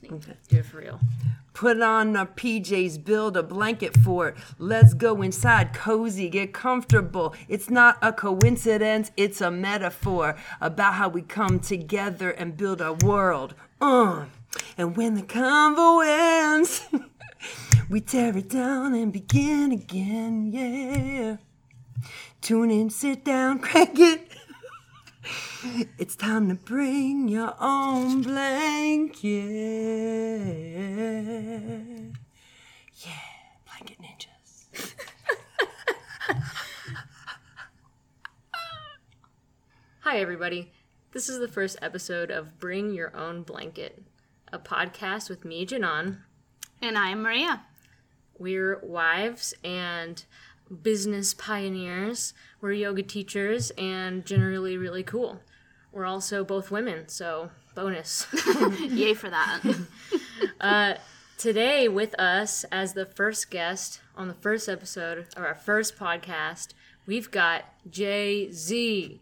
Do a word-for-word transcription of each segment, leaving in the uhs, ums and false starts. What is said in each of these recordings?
listening. Okay. Do it for real. Put on our P Js, build a blanket fort. Let's go inside, cozy, get comfortable. It's not a coincidence, it's a metaphor about how we come together and build a world. Uh. And when the convo ends, we tear it down and begin again, yeah. Tune in, sit down, crank it. It's time to bring your own blanket. Yeah, blanket ninjas. Hi, everybody. This is the first episode of Bring Your Own Blanket, a podcast with me, Janan. And I am Maria. We're wives and business pioneers. We're yoga teachers and generally really cool. We're also both women, so bonus. Yay for that. uh, today with us as the first guest on the first episode of our first podcast, we've got Jay-Z,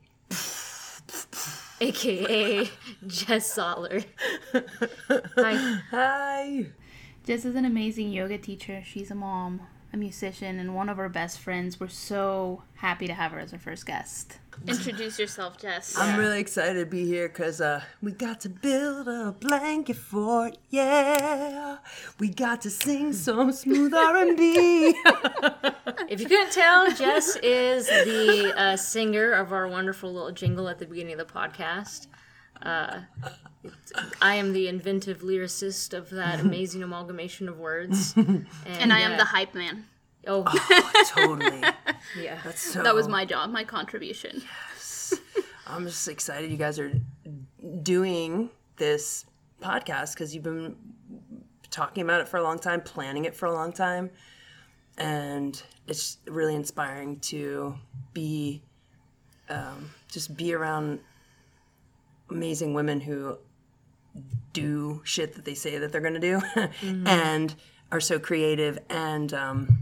a k a. Jess Soller. Hi. Hi. Jess is an amazing yoga teacher. She's a mom, a musician, and one of our best friends. We're so happy to have her as our first guest. Introduce yourself, Jess. I'm really excited to be here because uh, we got to build a blanket fort, yeah. We got to sing some smooth R and B. If you couldn't tell, Jess is the uh, singer of our wonderful little jingle at the beginning of the podcast. Uh, I am the inventive lyricist of that amazing amalgamation of words. And, and I am uh, the hype man. Oh, Oh, totally. yeah. That's so... That was my job, my contribution. Yes. I'm just excited you guys are doing this podcast because you've been talking about it for a long time, planning it for a long time. And it's really inspiring to be, um, just be around amazing women who do shit that they say that they're going to do mm-hmm. and are so creative and, um,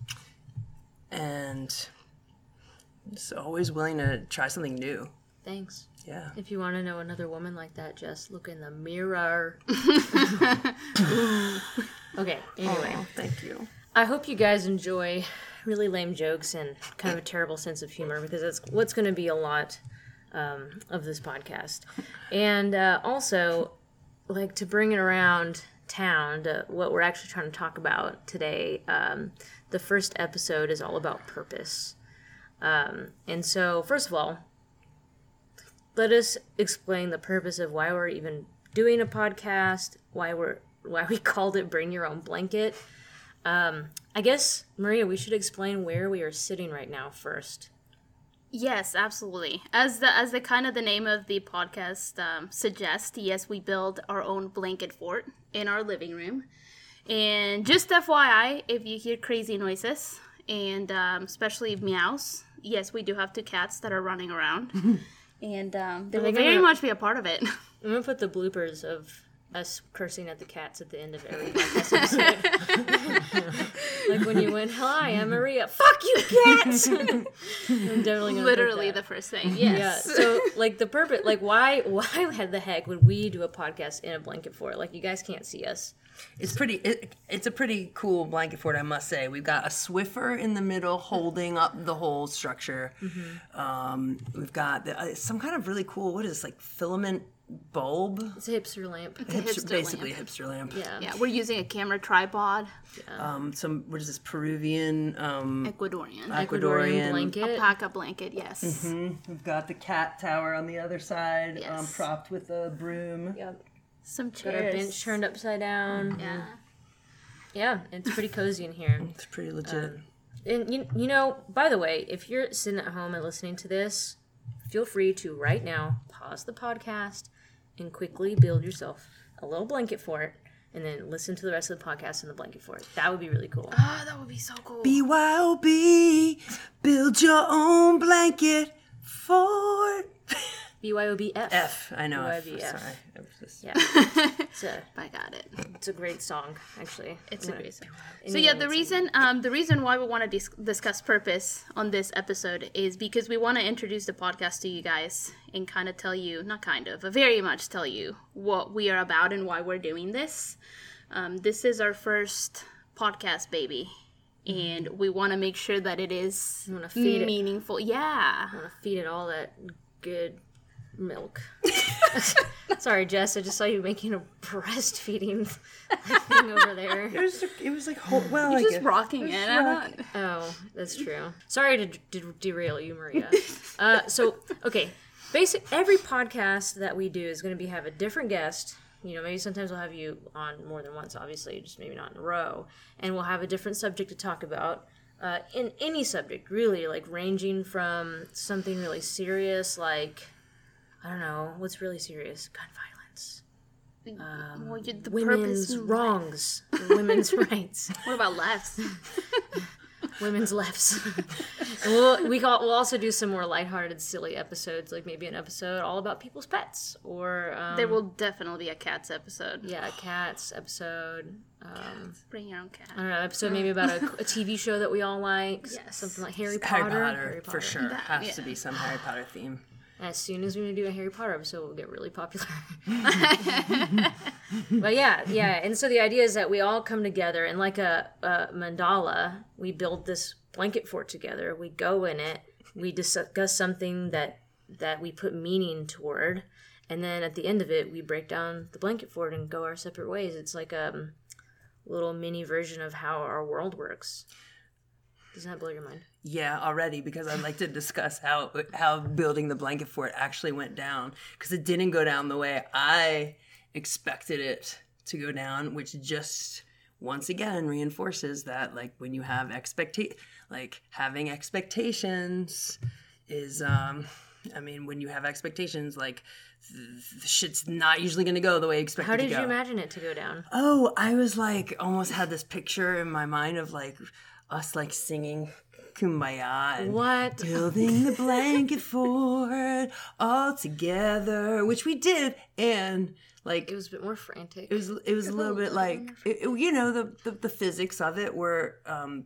and just always willing to try something new. Thanks. Yeah. If you want to know another woman like that, just look in the mirror. Okay, anyway. Oh, thank you. I hope you guys enjoy really lame jokes and kind of a terrible sense of humor because that's what's going to be a lot um, of this podcast. And uh, also, like, to bring it around town to what we're actually trying to talk about today, um, the first episode is all about purpose. Um, and so, first of all, let us explain the purpose of why we're even doing a podcast, why we're why we called it Bring Your Own Blanket. Um, I guess, Maria, we should explain where we are sitting right now first. Yes, absolutely. As the as the kind of the name of the podcast um, suggests, yes, we build our own blanket fort in our living room. And just F Y I, if you hear crazy noises, and um, especially meows, yes, we do have two cats that are running around. And um, they will very much be a part of it. I'm going to put the bloopers of us cursing at the cats at the end of every podcast episode. Like when you went, hi, I'm Maria. Fuck you, cats! I'm definitely gonna Literally the first thing, yes. Yeah, so, like, the purpose, like, why, why the heck would we do a podcast in a blanket fort? Like, you guys can't see us. It's pretty. It, it's a pretty cool blanket fort, I must say. We've got a Swiffer in the middle holding up the whole structure. Mm-hmm. Um, we've got the, uh, some kind of really cool. What is this, like filament bulb? It's a hipster lamp. It's a hipster, hipster basically lamp. a hipster lamp. Yeah. Yeah, we're using a camera tripod. Yeah. Um, some what is this Peruvian? Um, Ecuadorian. Ecuadorian Ecuadorian blanket. Alpaca blanket, yes. Mm-hmm. We've got the cat tower on the other side, Yes. um, propped with a broom. Yep. Some Got our chairs. bench turned upside down. Yeah. Yeah, it's pretty cozy in here. It's pretty legit. Um, and you, you know, by the way, if you're sitting at home and listening to this, feel free to right now pause the podcast and quickly build yourself a little blanket fort, and then listen to the rest of the podcast in the blanket fort. That would be really cool. Ah, that would be so cool. B Y O B, build your own blanket fort. B Y O B F. F. I know. F. B Y O B F. Sorry. I was just... Yeah. It's a, I got it. it's a great song, actually. It's I'm a gonna- great song. So yeah, the Anyone reason um, the reason why we want to dis- discuss purpose on this episode is because we want to introduce the podcast to you guys and kind of tell you, not kind of, but very much tell you what we are about and why we're doing this. Um, this is our first podcast, baby, and we want to make sure that it is wanna feed it. meaningful. Yeah. I want to feed it all that good milk. Sorry, Jess. I just saw you making a breastfeeding thing over there. It was, it was like, whole, well, You're I just guess. rocking it. I don't. Oh, that's true. Sorry to, to derail you, Maria. Uh, so, okay, basic. Every podcast that we do is going to be have a different guest. You know, maybe sometimes we'll have you on more than once. Obviously, just maybe not in a row, and we'll have a different subject to talk about. Uh, in any subject, really, like ranging from something really serious, like I don't know, what's really serious? Gun violence, um, Well, you, the women's purpose. wrongs, women's rights. What about lefts? Women's lefts. And we'll, we call, we'll also do some more lighthearted, silly episodes, like maybe an episode all about people's pets, or um, There will definitely be a cats episode. yeah, a cats episode. Um, Bring your own cat. I don't know, episode maybe about a, a T V show that we all like. Yes. Something like Harry Potter. Harry Potter, for sure. That- Has yeah. to be some Harry Potter theme. As soon as we do a Harry Potter episode, we'll get really popular. But yeah, yeah. And so the idea is that we all come together, and like a, a mandala, we build this blanket fort together. We go in it. We discuss something that that we put meaning toward, and then at the end of it, we break down the blanket fort and go our separate ways. It's like a little mini version of how our world works. Doesn't that blow your mind? Yeah, already, because I'd like to discuss how how building the blanket fort actually went down, because it didn't go down the way I expected it to go down, which just once again reinforces that, like, when you have expecta- like having expectations is um I mean, when you have expectations, like, th- the shit's not usually going to go the way you expect How it to did go. you imagine it to go down? Oh, I was like, almost had this picture in my mind of like us like singing Kumbaya and What? building the blanket fort all together, which we did, and like It was a bit more frantic. it was it was a little bit like it, it- you know the, the the physics of it were um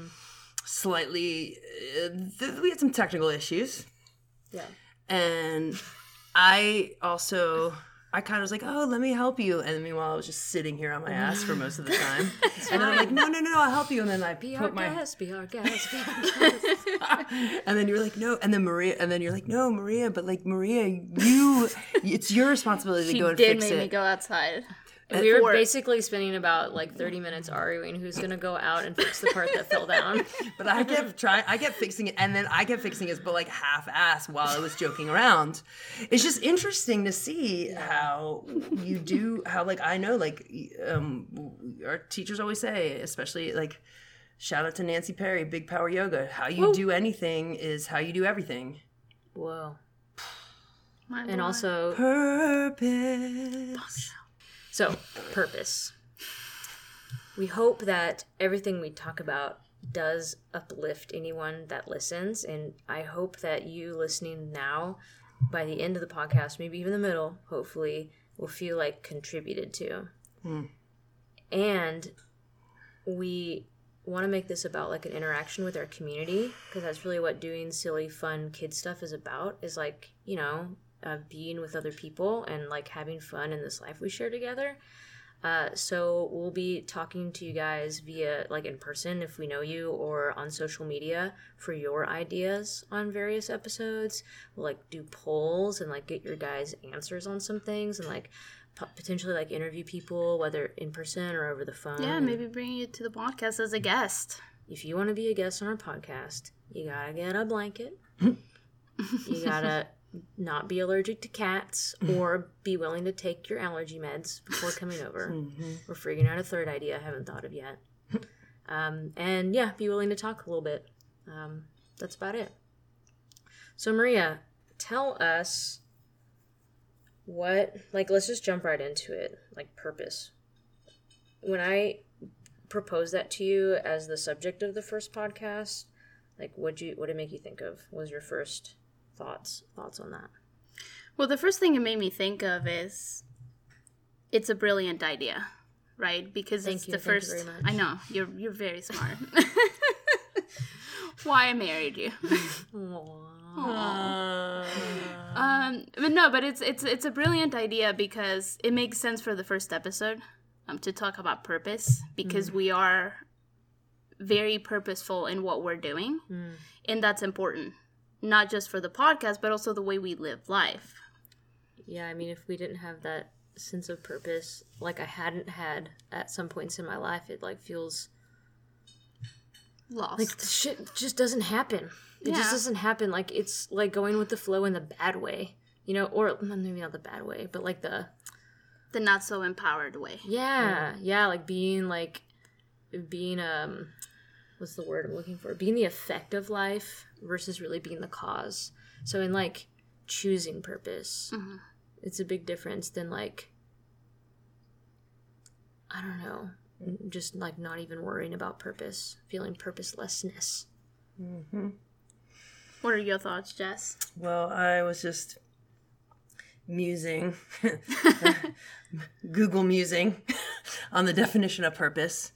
slightly uh, th- we had some technical issues, Yeah. and I also I kind of was like, oh, let me help you, and meanwhile I was just sitting here on my ass for most of the time, and then I'm like, no no no no I'll help you, and then I Be put our my guest, be our guest, be our guest. and then you're like, no, and then Maria, and then you're like, no, Maria, but like Maria, you, it's your responsibility She to go and did fix make it. me go outside. We were Fort. basically spending about like thirty minutes arguing who's going to go out and fix the part that fell down. But I kept trying, I kept fixing it, and then I kept fixing it, but like half-ass while I was joking around. It's just interesting to see how you do, how like I know, like um, our teachers always say, especially like, shout out to Nancy Perry, Big Power Yoga. How you Woo. do anything is how you do everything. Whoa. My And boy. also, Purpose. so, purpose. We hope that everything we talk about does uplift anyone that listens. And I hope that you listening now, by the end of the podcast, maybe even the middle, hopefully, will feel like contributed to. And we want to make this about like an interaction with our community, because that's really what doing silly, fun kid stuff is about, is like, you know, uh, being with other people and like having fun in this life we share together. Uh, so we'll be talking to you guys via like in person if we know you, or on social media for your ideas on various episodes. We'll like do polls and like get your guys' answers on some things, and like po- potentially like interview people, whether in person or over the phone. Yeah, And maybe bring you to the podcast as a guest. if you want to be a guest on our podcast, you gotta get a blanket. You gotta not be allergic to cats, or be willing to take your allergy meds before coming over. We're figuring out a third idea I haven't thought of yet. Um, and yeah, be willing to talk a little bit. Um, that's about it. So Maria, tell us what, like, let's just jump right into it, like purpose. When I proposed that to you as the subject of the first podcast, like, what'd you, what did it make you think of? What was your first thoughts, thoughts on that? Well, the first thing it made me think of is it's a brilliant idea, right? Because Thank it's you, the thank you first. very much. I know you're you're very smart. Why I married you. um, but no, but it's it's it's a brilliant idea because it makes sense for the first episode, um, to talk about purpose because mm. we are very purposeful in what we're doing, mm. and that's important, not just for the podcast, but also the way we live life. Yeah, I mean, if we didn't have that sense of purpose, like I hadn't had at some points in my life, it like feels lost. Like the shit just doesn't happen. It yeah. just doesn't happen. Like it's like going with the flow in the bad way, you know, or maybe not the bad way, but like the the not so empowered way. Yeah, yeah, like being like being um, what's the word I'm looking for? Being the effect of life versus really being the cause. So in like choosing purpose, mm-hmm. it's a big difference than like I don't know. Just like not even worrying about purpose, feeling purposelessness. Mm-hmm. What are your thoughts, Jess? Well, I was just musing, Google musing on the definition of purpose.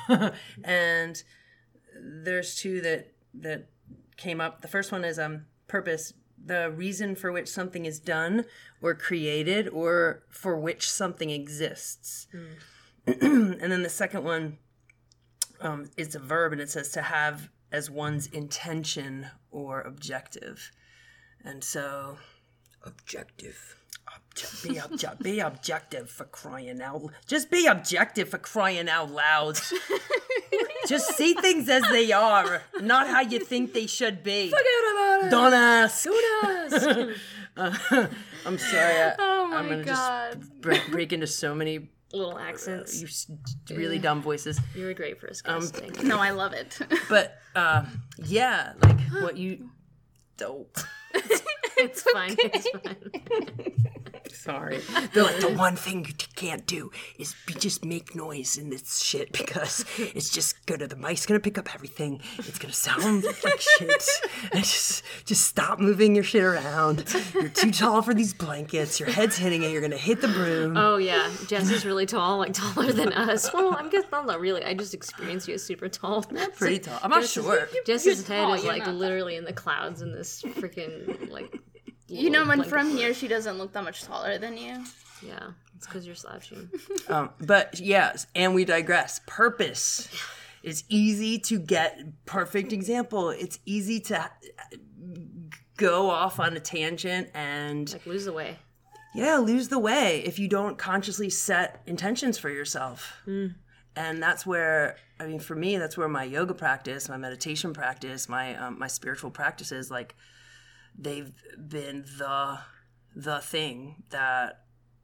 And there's two that that came up. The first one is um purpose, the reason for which something is done or created or for which something exists. Mm. And then the second one um, is a verb, and it says to have as one's intention or objective. And so, objective. Obje- be, obje- be objective for crying out. Just be objective for crying out loud. Just see things as they are, not how you think they should be. Forget about it. Don't ask. Don't ask. uh, I'm sorry. I, oh my I'm gonna God. just break, break into so many little accents. Uh, you really yeah. dumb voices. You were great for us, guys. Um, no, I love it. But uh, yeah, like what you don't. It's fine. It's fine. Sorry. They're like, the one thing you can't do is be, just make noise in this shit because it's just gonna, the mic's gonna pick up everything. It's gonna sound like shit. And just, just stop moving your shit around. You're too tall for these blankets. Your head's hitting it. You're gonna hit the broom. Oh yeah, Jess is really tall, like taller than us. Well, I'm guess I'm not really. I just experienced you as super tall. That's pretty tall. I'm not Jess's, sure. Jess's head tall, is like not. literally in the clouds in this freaking like. You know, when from here she doesn't look that much taller than you. Yeah, it's because you're slouching. um, but yes, and we digress. Purpose is easy to get. Perfect example. It's easy to go off on a tangent and like lose the way. Yeah, lose the way if you don't consciously set intentions for yourself. Mm. And that's where, I mean, for me, that's where my yoga practice, my meditation practice, my um, my spiritual practices, like. They've been the the thing that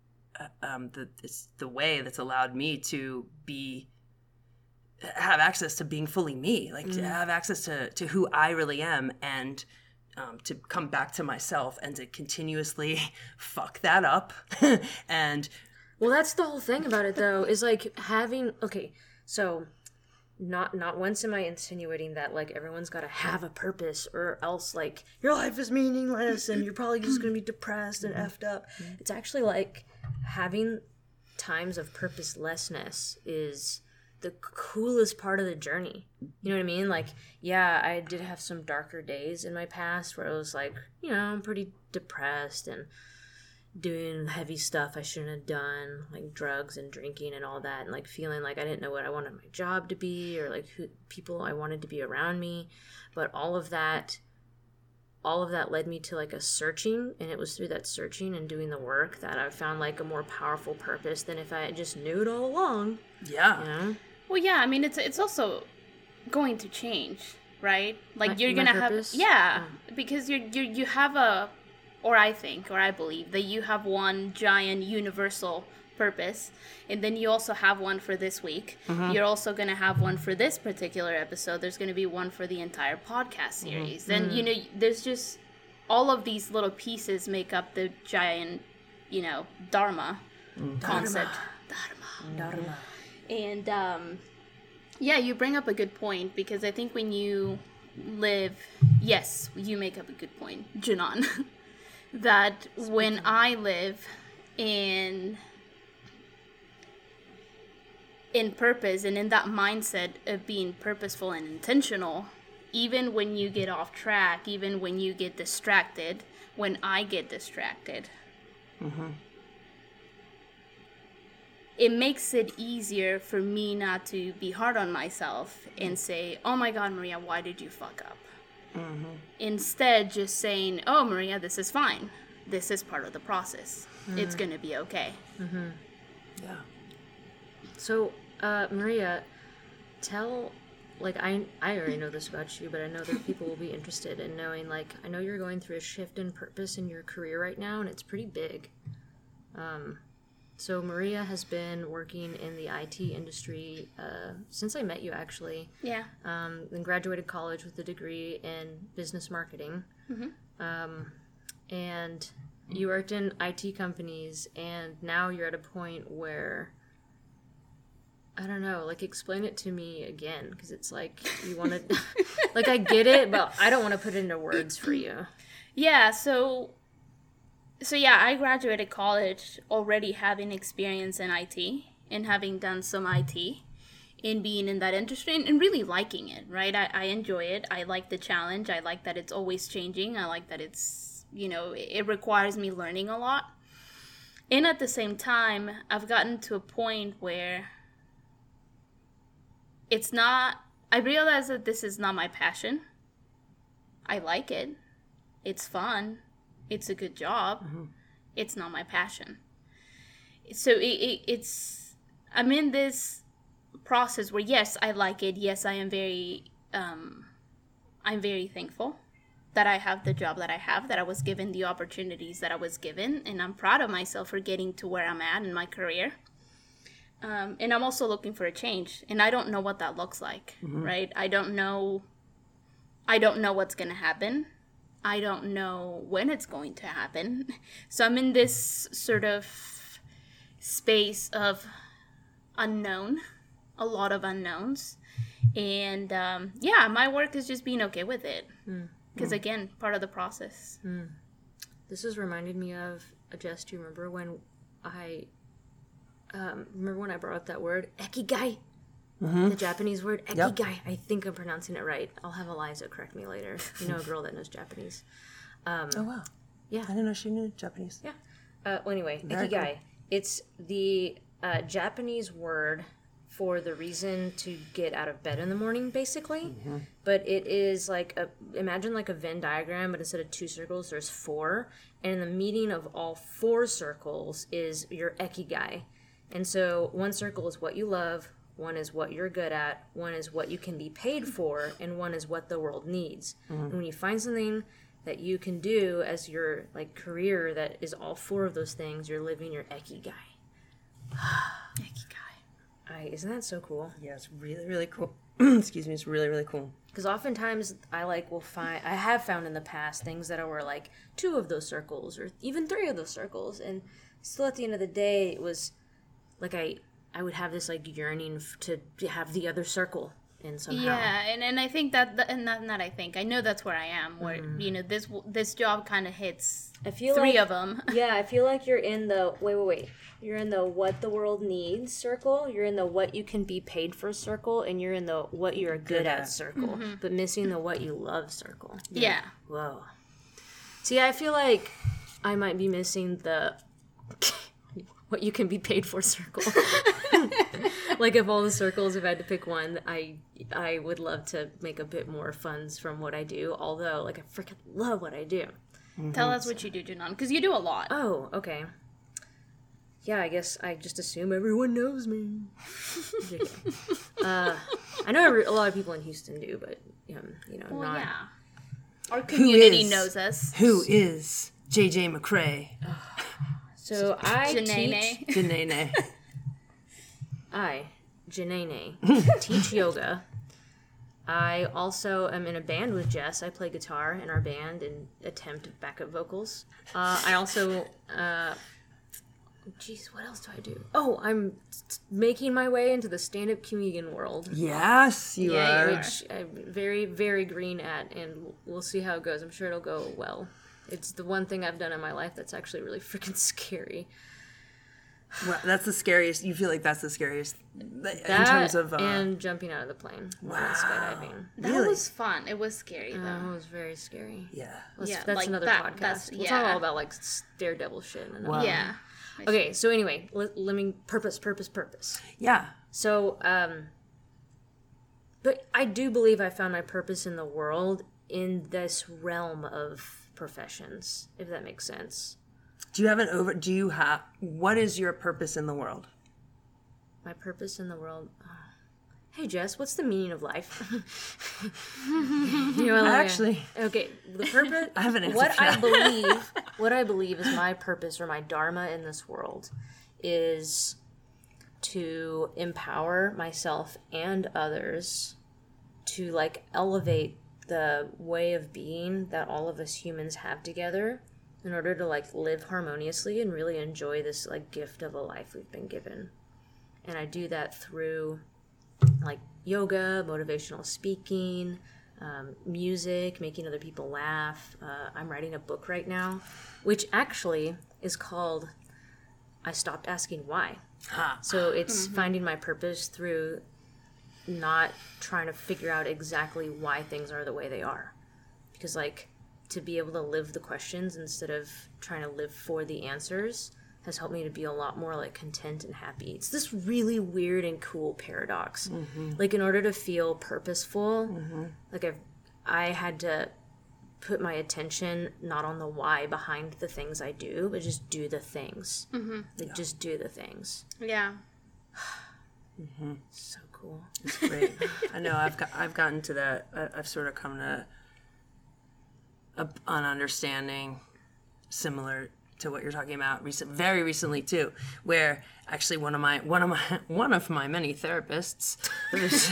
um, the, it's the way that's allowed me to be have access to being fully me, like mm. to have access to, to who I really am, and um, to come back to myself and to continuously fuck that up. And well, that's the whole thing about it, though, is like having okay, so. Not not once am I insinuating that like everyone's got to have a purpose or else like your life is meaningless and you're probably just going to be depressed and effed up. It's actually like having times of purposelessness is the coolest part of the journey. You know what I mean? Like, yeah, I did have some darker days in my past where I was like, you know, I'm pretty depressed and doing heavy stuff I shouldn't have done, like drugs and drinking and all that, and like feeling like I didn't know what I wanted my job to be or like who people I wanted to be around me. But all of that all of that led me to like a searching, and it was through that searching and doing the work that I found like a more powerful purpose than if I just knew it all along. Yeah. You know? Well, yeah, I mean it's it's also going to change, right? Like My- you're my gonna purpose? have yeah, because you you you have a or I think, or I believe, that you have one giant universal purpose, and then you also have one for this week. Mm-hmm. You're also going to have one for this particular episode. There's going to be one for the entire podcast series. Mm-hmm. And, you know, there's just all of these little pieces make up the giant, you know, Dharma mm-hmm. concept. Dharma. Dharma. Dharma. And, um, yeah, you bring up a good point, because I think when you live, yes, you make up a good point, Janan. that when I live in in purpose and in that mindset of being purposeful and intentional, even when you get off track, even when you get distracted, when I get distracted, mm-hmm. it makes it easier for me not to be hard on myself and say, oh my God, Maria, why did you fuck up? Mm-hmm. Instead, just saying, oh, Maria, this is fine. This is part of the process. Mm-hmm. It's going to be okay. Mm-hmm. Yeah. So, uh, Maria, tell, like, I, I already know this about you, but I know that people will be interested in knowing, like, I know you're going through a shift in purpose in your career right now, and it's pretty big. Um, so Maria has been working in the I T industry uh, since I met you, actually. Yeah. Um, and graduated college with a degree in business marketing. Mm-hmm. Um, and you worked in I T companies, and now you're at a point where, I don't know, like, explain it to me again, because it's like, you want to, like, I get it, but I don't want to put it into words for you. Yeah, so, so yeah, I graduated college already having experience in I T, and having done some I T, in being in that industry, and, and really liking it, right? I, I enjoy it. I like the challenge. I like that it's always changing. I like that it's, you know, it, it requires me learning a lot. And at the same time, I've gotten to a point where it's not, I realize that this is not my passion. I like it. It's fun. It's a good job. Mm-hmm. It's not my passion. So it, it, it's, I'm in this process where, yes, I like it. Yes, I am very, um, I'm very thankful that I have the job that I have, that I was given the opportunities that I was given. And I'm proud of myself for getting to where I'm at in my career. Um, and I'm also looking for a change, and I don't know what that looks like, mm-hmm. right? I don't know, I don't know what's going to happen. I don't know when it's going to happen. So I'm in this sort of space of unknown, a lot of unknowns. And um, yeah, my work is just being okay with it. Because mm. again, part of the process. Mm. This has reminded me of, Jess, do you remember when I... Um, remember when I brought up that word, ikigai? Mm-hmm. The Japanese word, ikigai. Yep. I think I'm pronouncing it right. I'll have Eliza correct me later. You know a girl that knows Japanese. Um, oh, wow. Yeah. I didn't know she knew Japanese. Yeah. Uh, well, anyway, Very ikigai. Cool. It's the uh, Japanese word for the reason to get out of bed in the morning, basically. Mm-hmm. But it is like, a, imagine like a Venn diagram, but instead of two circles, there's four. And in the meeting of all four circles is your ikigai. And so one circle is what you love, one is what you're good at, one is what you can be paid for, and one is what the world needs. Mm-hmm. And when you find something that you can do as your like career that is all four of those things, you're living your ikigai. Ikigai. I, isn't that so cool? Yeah, it's really, really cool. Excuse me, it's really, really cool. Because oftentimes I like will find, I have found in the past things that were like two of those circles or even three of those circles, and still at the end of the day it was like I I would have this like yearning f- to have the other circle in somehow. Yeah, and, and I think that, that and not, not I think I know that's where I am. Where mm. you know this this job kind of hits I feel three like, of them. Yeah, I feel like you're in the wait wait wait. You're in the what the world needs circle. You're in the what you can be paid for circle, and you're in the what you're good, good at, at circle. Mm-hmm. But missing the what you love circle. Yeah. yeah. Whoa. See, I feel like I might be missing the. What you can be paid for circle. Like of all the circles, if I had to pick one, I I would love to make a bit more funds from what I do. Although, like, I freaking love what I do. Mm-hmm. Tell us what you do, Janan, because you do a lot. Oh, okay. Yeah, I guess I just assume everyone knows me. uh, I know every, a lot of people in Houston do, but um, you know, well, not. Yeah. Our community knows us. Who is J J McCrae? So I Janene. teach... Janene. I, Janene, teach yoga. I also am in a band with Jess. I play guitar in our band and attempt backup vocals. Uh, I also... Uh, Jeez, what else do I do? Oh, I'm t- making my way into the stand-up comedian world. Yes, you yeah, are. Which I'm very, very green at, and we'll see how it goes. I'm sure it'll go well. It's the one thing I've done in my life that's actually really freaking scary. Well, that's the scariest. You feel like that's the scariest That in terms of uh, and jumping out of the plane. Wow. Skydiving. That Really? was fun. It was scary, though. That was very scary. yeah. Let's, Yeah, that's like another that- podcast. that's- We'll yeah. talk all about like daredevil shit. And Wow. Yeah. Okay, so anyway, let, let me purpose, purpose, purpose. Yeah. So, um, but I do believe I found my purpose in the world in this realm of professions, if that makes sense. Do you have an over? Do you have? What is your purpose in the world? My purpose in the world. oh. Hey Jess, what's the meaning of life? you know, like, Actually- okay. The purpose. I have an answer What for I that. believe, what I believe is my purpose or my dharma in this world, is to empower myself and others to like elevate the way of being that all of us humans have together in order to like live harmoniously and really enjoy this like gift of a life we've been given. And I do that through like yoga, motivational speaking, um, music, making other people laugh. Uh, I'm writing a book right now, which actually is called I Stopped Asking Why. Ha. So it's finding my purpose through not trying to figure out exactly why things are the way they are. Because, like, to be able to live the questions instead of trying to live for the answers has helped me to be a lot more, like, content and happy. It's this really weird and cool paradox. Like, in order to feel purposeful, like, I've, I had to put my attention not on the why behind the things I do, but just do the things. Mm-hmm. Like, yeah. Just do the things. Yeah. Mm-hmm. So cool. It's great. I know. I've got. I've gotten to that. I, I've sort of come to a, an understanding similar to what you're talking about. Recent, very recently too, where actually one of my one of my one of my many therapists was,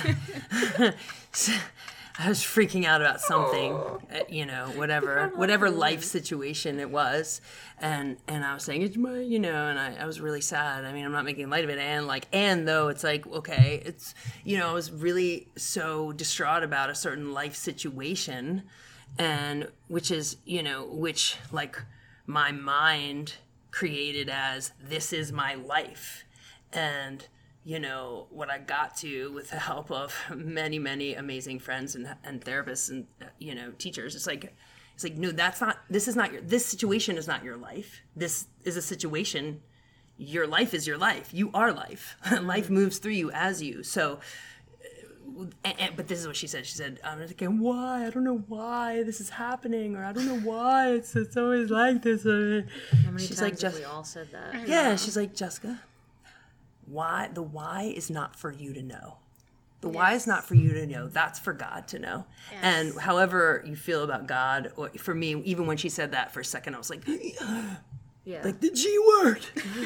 I was freaking out about something, you know, whatever, whatever life situation it was, and and I was saying it's my, you know, and I, I was really sad. I mean, I'm not making light of it, and like, and though it's like, okay, it's, you know, I was really so distraught about a certain life situation, and which is, you know, which like my mind created as this is my life, and. You know, what I got to with the help of many, many amazing friends and, and therapists and, you know, teachers. It's like, it's like, no, that's not, this is not your, this situation is not your life. This is a situation. Your life is your life. You are life. Life moves through you as you. So, and, and, but this is what she said. She said, I'm like, why? I don't know why this is happening, or I don't know why it's, it's always like this. How many she's times like, have just, we all said that? yeah, she's like, Jessica, why the why is not for you to know. The yes. why is not for you to know. That's for God to know. Yes. And however you feel about God, or for me, even when she said that for a second, I was like, yeah, like the G word.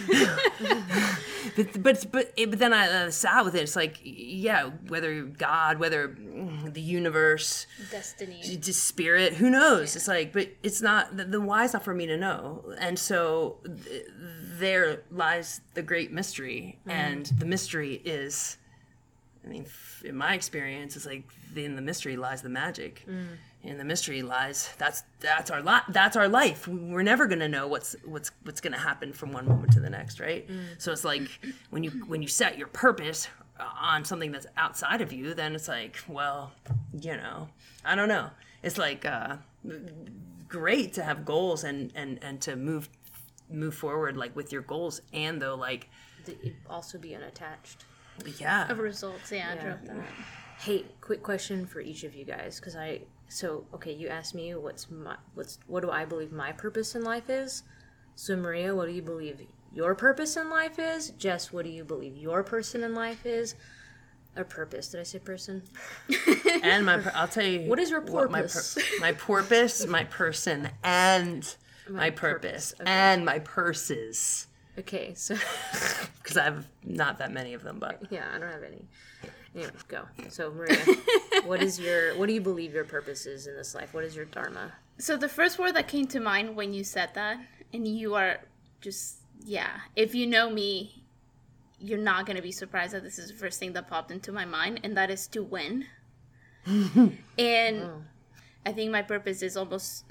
but but but, it, but then I uh, sat with it. It's like, yeah, whether God, whether the universe, destiny, just spirit, who knows? Yeah. It's like, but it's not the, the why is not for me to know. And so th- there lies the great mystery, mm. and the mystery is. I mean, in my experience, it's like in the mystery lies the magic. Mm. In the mystery lies that's that's our li- that's our life. We're never gonna know what's what's what's gonna happen from one moment to the next, right? Mm. So it's like when you when you set your purpose on something that's outside of you, then it's like, well, you know, I don't know. It's like uh, great to have goals and, and, and to move move forward like with your goals, and though like also be unattached. Yeah. Of results, yeah, yeah. I drove that. Hey, quick question for each of you guys, because I so okay, you asked me what's my what's what do I believe my purpose in life is. So Maria, what do you believe your purpose in life is? Jess, what do you believe your person in life is? Or purpose? Did I say person? And my, I'll tell you. What is your what purpose? My, my purpose, my person, and my, my purpose, purpose. Okay. And my purses. Okay, so because I have not that many of them, but yeah, I don't have any. Anyway, go. So Maria, what is your what do you believe your purpose is in this life? What is your dharma? So the first word that came to mind when you said that, and you are just yeah, if you know me, you're not gonna be surprised that this is the first thing that popped into my mind, and that is to win. And oh. I think my purpose is almost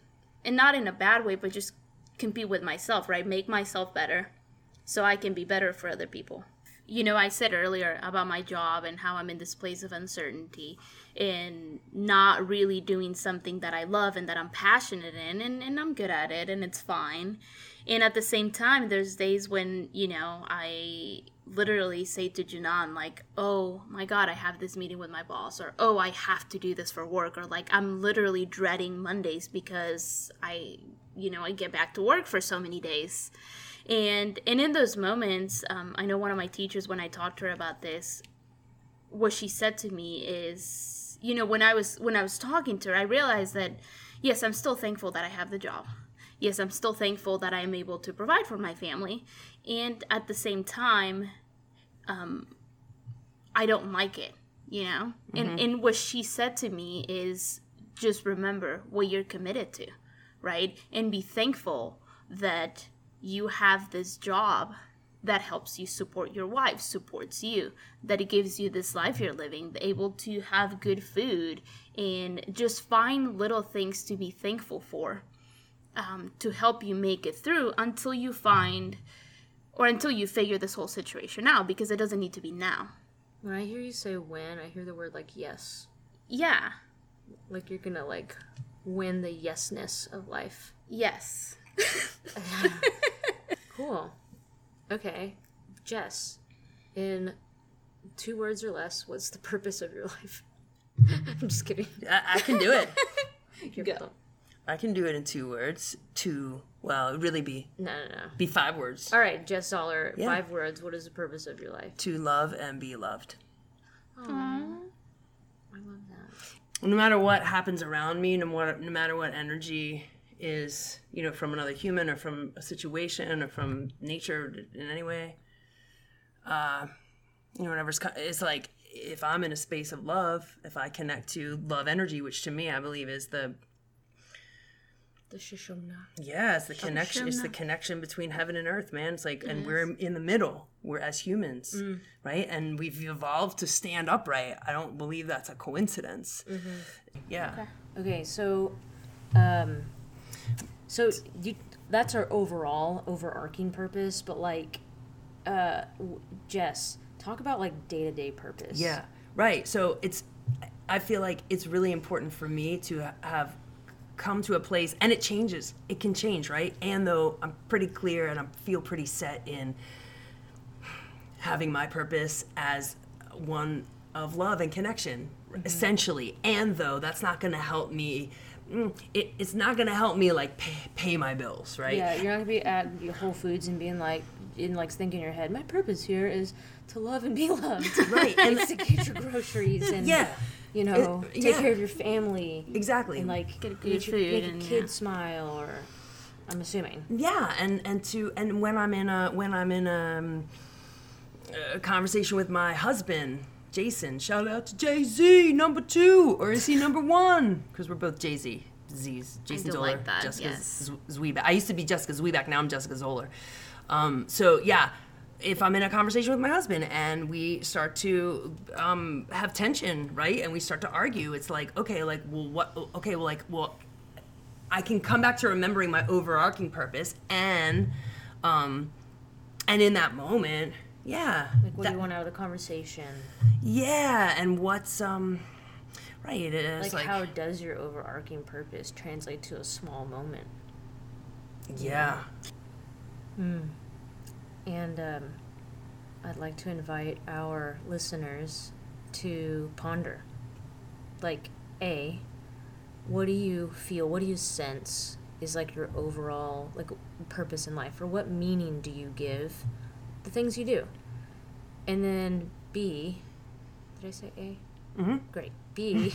and not in a bad way, but just compete with myself, right? Make myself better so I can be better for other people. You know, I said earlier about my job and how I'm in this place of uncertainty and not really doing something that I love and that I'm passionate in, and, and I'm good at it, and it's fine. And at the same time, there's days when, you know, I literally say to Janan, like, oh my God, I have this meeting with my boss, or oh, I have to do this for work, or like I'm literally dreading Mondays because I, you know, I get back to work for so many days. And and in those moments, um, I know one of my teachers, when I talked to her about this, what she said to me is, you know, when I was when I was talking to her, I realized that, yes, I'm still thankful that I have the job. Yes, I'm still thankful that I'm able to provide for my family. And at the same time, um, I don't like it, you know? Mm-hmm. And, and what she said to me is, just remember what you're committed to, right? And be thankful that you have this job that helps you support your wife, supports you, that it gives you this life you're living, able to have good food, and just find little things to be thankful for, um, to help you make it through until you find, or until you figure this whole situation out, because it doesn't need to be now. When I hear you say when, I hear the word like yes. Yeah. Like you're gonna like win the yesness of life. Yes. Cool. Okay. Jess, in two words or less, what's the purpose of your life? I'm just kidding. I, I can do it. Go. I can do it in two words. Two, well, it'd really be No, no, no. be five words. All right, Jess Zoller, Yeah. five words. What is the purpose of your life? To love and be loved. Aww. I love that. No matter what happens around me, no matter, no matter what energy is, you know, from another human or from a situation or from nature in any way, uh, you know, whatever's, it's like, if I'm in a space of love, if I connect to love energy, which to me, I believe is the, The Shishomna. yeah, it's the connection, it's the connection between heaven and earth, man. It's like, and Yes. we're in the middle, we're as humans, Mm. right? And we've evolved to stand upright. I don't believe that's a coincidence. Mm-hmm. Yeah. Okay. Okay, so, um, so you, that's our overall overarching purpose, but like, uh, w- Jess, talk about like day-to-day purpose. Yeah, right. So it's, I feel like it's really important for me to ha- have come to a place, and it changes. It can change, right? And though I'm pretty clear and I feel pretty set in having my purpose as one of love and connection, mm-hmm. essentially. And though that's not going to help me, mm, it, it's not going to help me like pay, pay my bills, right? Yeah, you're not gonna be at your Whole Foods and being like, in like thinking in your head, my purpose here is to love and be loved. Right. And to get your groceries and yeah. you know, It- take yeah. care of your family. Exactly. And like Get a good make, your, food make and, a kid yeah. smile, or I'm assuming. Yeah, and and to and when I'm in a when I'm in a, um, a conversation with my husband, Jason, shout out to Jay Z number two, or is he number one? Because we're both Jay Z. Z's Jason do Zoller, like that, Jessica yes. Z- Zwieback. I used to be Jessica Zwieback, now I'm Jessica Zoller. Um, so yeah, if I'm in a conversation with my husband and we start to um, have tension, right, and we start to argue, it's like, okay, like, well, what? Okay, well, like, well. I can come back to remembering my overarching purpose, and um, and in that moment, yeah, Like, what that- do you want out of the conversation? yeah, and what's um, right? It's Like, like, how does your overarching purpose translate to a small moment? yeah, And um, I'd like to invite our listeners to ponder. Like, A, what do you feel, what do you sense is like your overall like purpose in life, or what meaning do you give the things you do? And then B, did I say A? Mm-hmm. Great. B,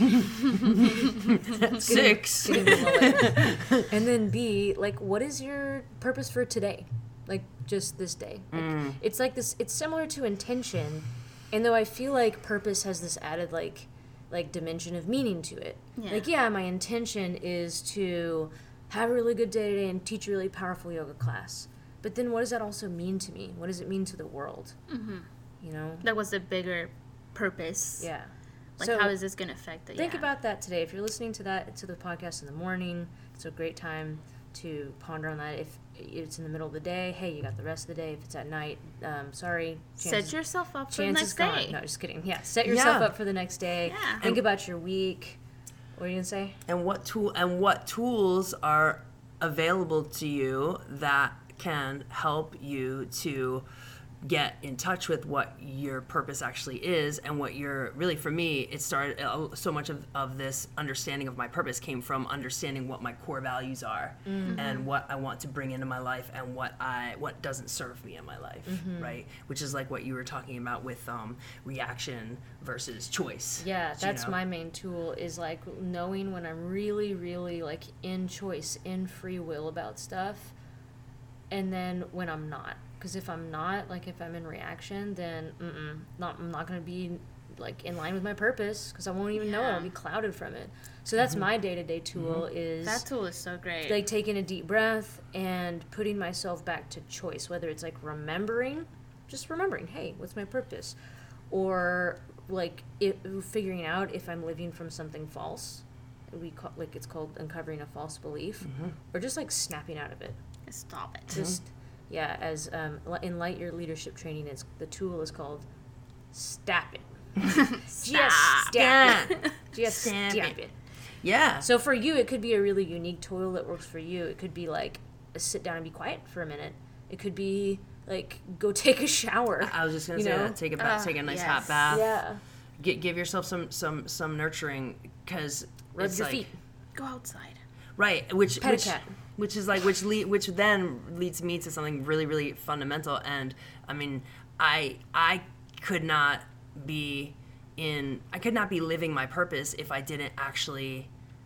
six. getting the lower. And then B, like, what is your purpose for today? Like, just this day. Like, Mm. it's like this, it's similar to intention, and though I feel like purpose has this added, like, like dimension of meaning to it. Yeah. Like, yeah, my intention is to have a really good day today and teach a really powerful yoga class. But then what does that also mean to me? What does it mean to the world? Mm-hmm. You know? That was the bigger purpose. Yeah. Like, So, how is this going to affect the Think yeah. about that today. If you're listening to that to the podcast in the morning, it's a great time to ponder on that. If it's in the middle of the day, hey, you got the rest of the day. If it's at night, um, sorry. Set yourself up for the Chance is next gone. day. No, just kidding. Yeah, set yourself Yeah. up for the next day. Yeah. Think about your week. What are you gonna say? And what tool and what tools are available to you that can help you to get in touch with what your purpose actually is and what your really for me it started uh, so much of, of this understanding of my purpose came from understanding what my core values are mm-hmm. and what I want to bring into my life and what I what doesn't serve me in my life mm-hmm. right, which is like what you were talking about with um, reaction versus choice. Yeah, that's you know? my main tool is like knowing when I'm really really like in choice, in free will about stuff, and then when I'm not. Because if I'm not, like if I'm in reaction, then mm-mm, not, I'm not going to be like in line with my purpose because I won't even know it. I'll be clouded from it. So that's mm-hmm. my day-to-day tool mm-hmm. is... That tool is so great. Like taking a deep breath and putting myself back to choice, whether it's like remembering, just remembering, hey, what's my purpose? Or like it, figuring out if I'm living from something false. We call, like it's called uncovering a false belief. Mm-hmm. Or just like snapping out of it. Stop it. Just... Mm-hmm. Yeah, as um, in Light Your Leadership Training, it's, the tool is called Stap It. Just Stap It. Just Stap it. it. Yeah. So for you, it could be a really unique tool that works for you. It could be like a sit down and be quiet for a minute. It could be like go take a shower. I was just gonna you say know? that. Take a bath. Uh, take a nice yes. hot bath. Yeah. Get, give yourself some some some nurturing because rub it's your like, feet. Go outside. Right. Which pet which, a cat. Which is like which lead, which then leads me to something really really fundamental. And I mean, I I could not be in I could not be living my purpose if I didn't actually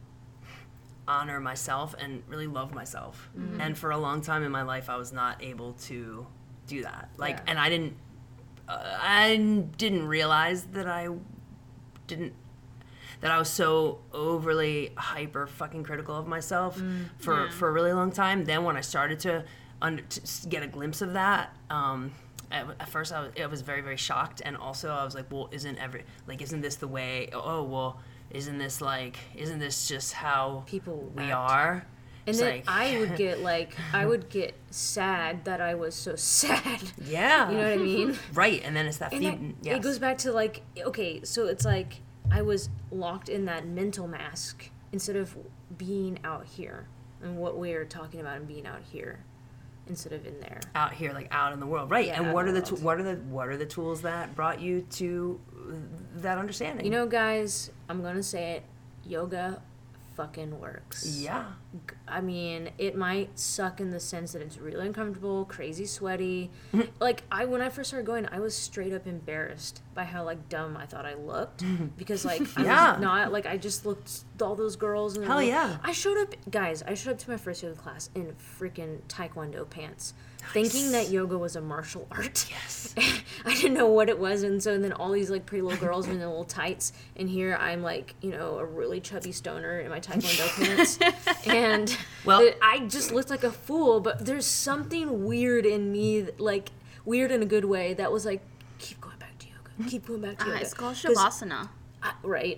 honor myself and really love myself. Mm-hmm. And for a long time in my life, I was not able to do that. Like, yeah. and I didn't uh, I didn't realize that I didn't. that I was so overly hyper fucking critical of myself mm, for, yeah. for a really long time. Then when I started to, under, to get a glimpse of that, um, at, at first I was, I was very, very shocked. And also I was like, well, isn't every, like, isn't this the way, oh, well, isn't this like, isn't this just how people we act. are? And it's then like, I would get like, I would get sad that I was so sad. Yeah. You know what I mean? Right. And then it's that and feeding. That, yes. It goes back to like, okay, so it's like, I was locked in that mental mask instead of being out here and what we're talking about and being out here instead of in there. Out here, like out in the world, right? Yeah, and what are the world. to- what are the what are the tools that brought you to that understanding? You know, guys, I'm gonna say it. Yoga fucking works. Yeah. I mean, it might suck in the sense that it's really uncomfortable, crazy sweaty. Like, I when I first started going, I was straight up embarrassed by how, like, dumb I thought I looked. Because, like, I yeah. was not, like, I just looked all those girls. And Hell like, yeah. I showed up, guys, I showed up to my first yoga class in freaking Taekwondo pants. Nice. Thinking that yoga was a martial art. Yes. I didn't know what it was, and so and then all these, like, pretty little girls in their little tights, and here I'm, like, you know, a really chubby stoner in my Taekwondo pants. And well, it, I just looked like a fool, but there's something weird in me, that, like, weird in a good way, that was like, keep going back to yoga, keep going back to yoga. Uh, it's called Shavasana. I, right.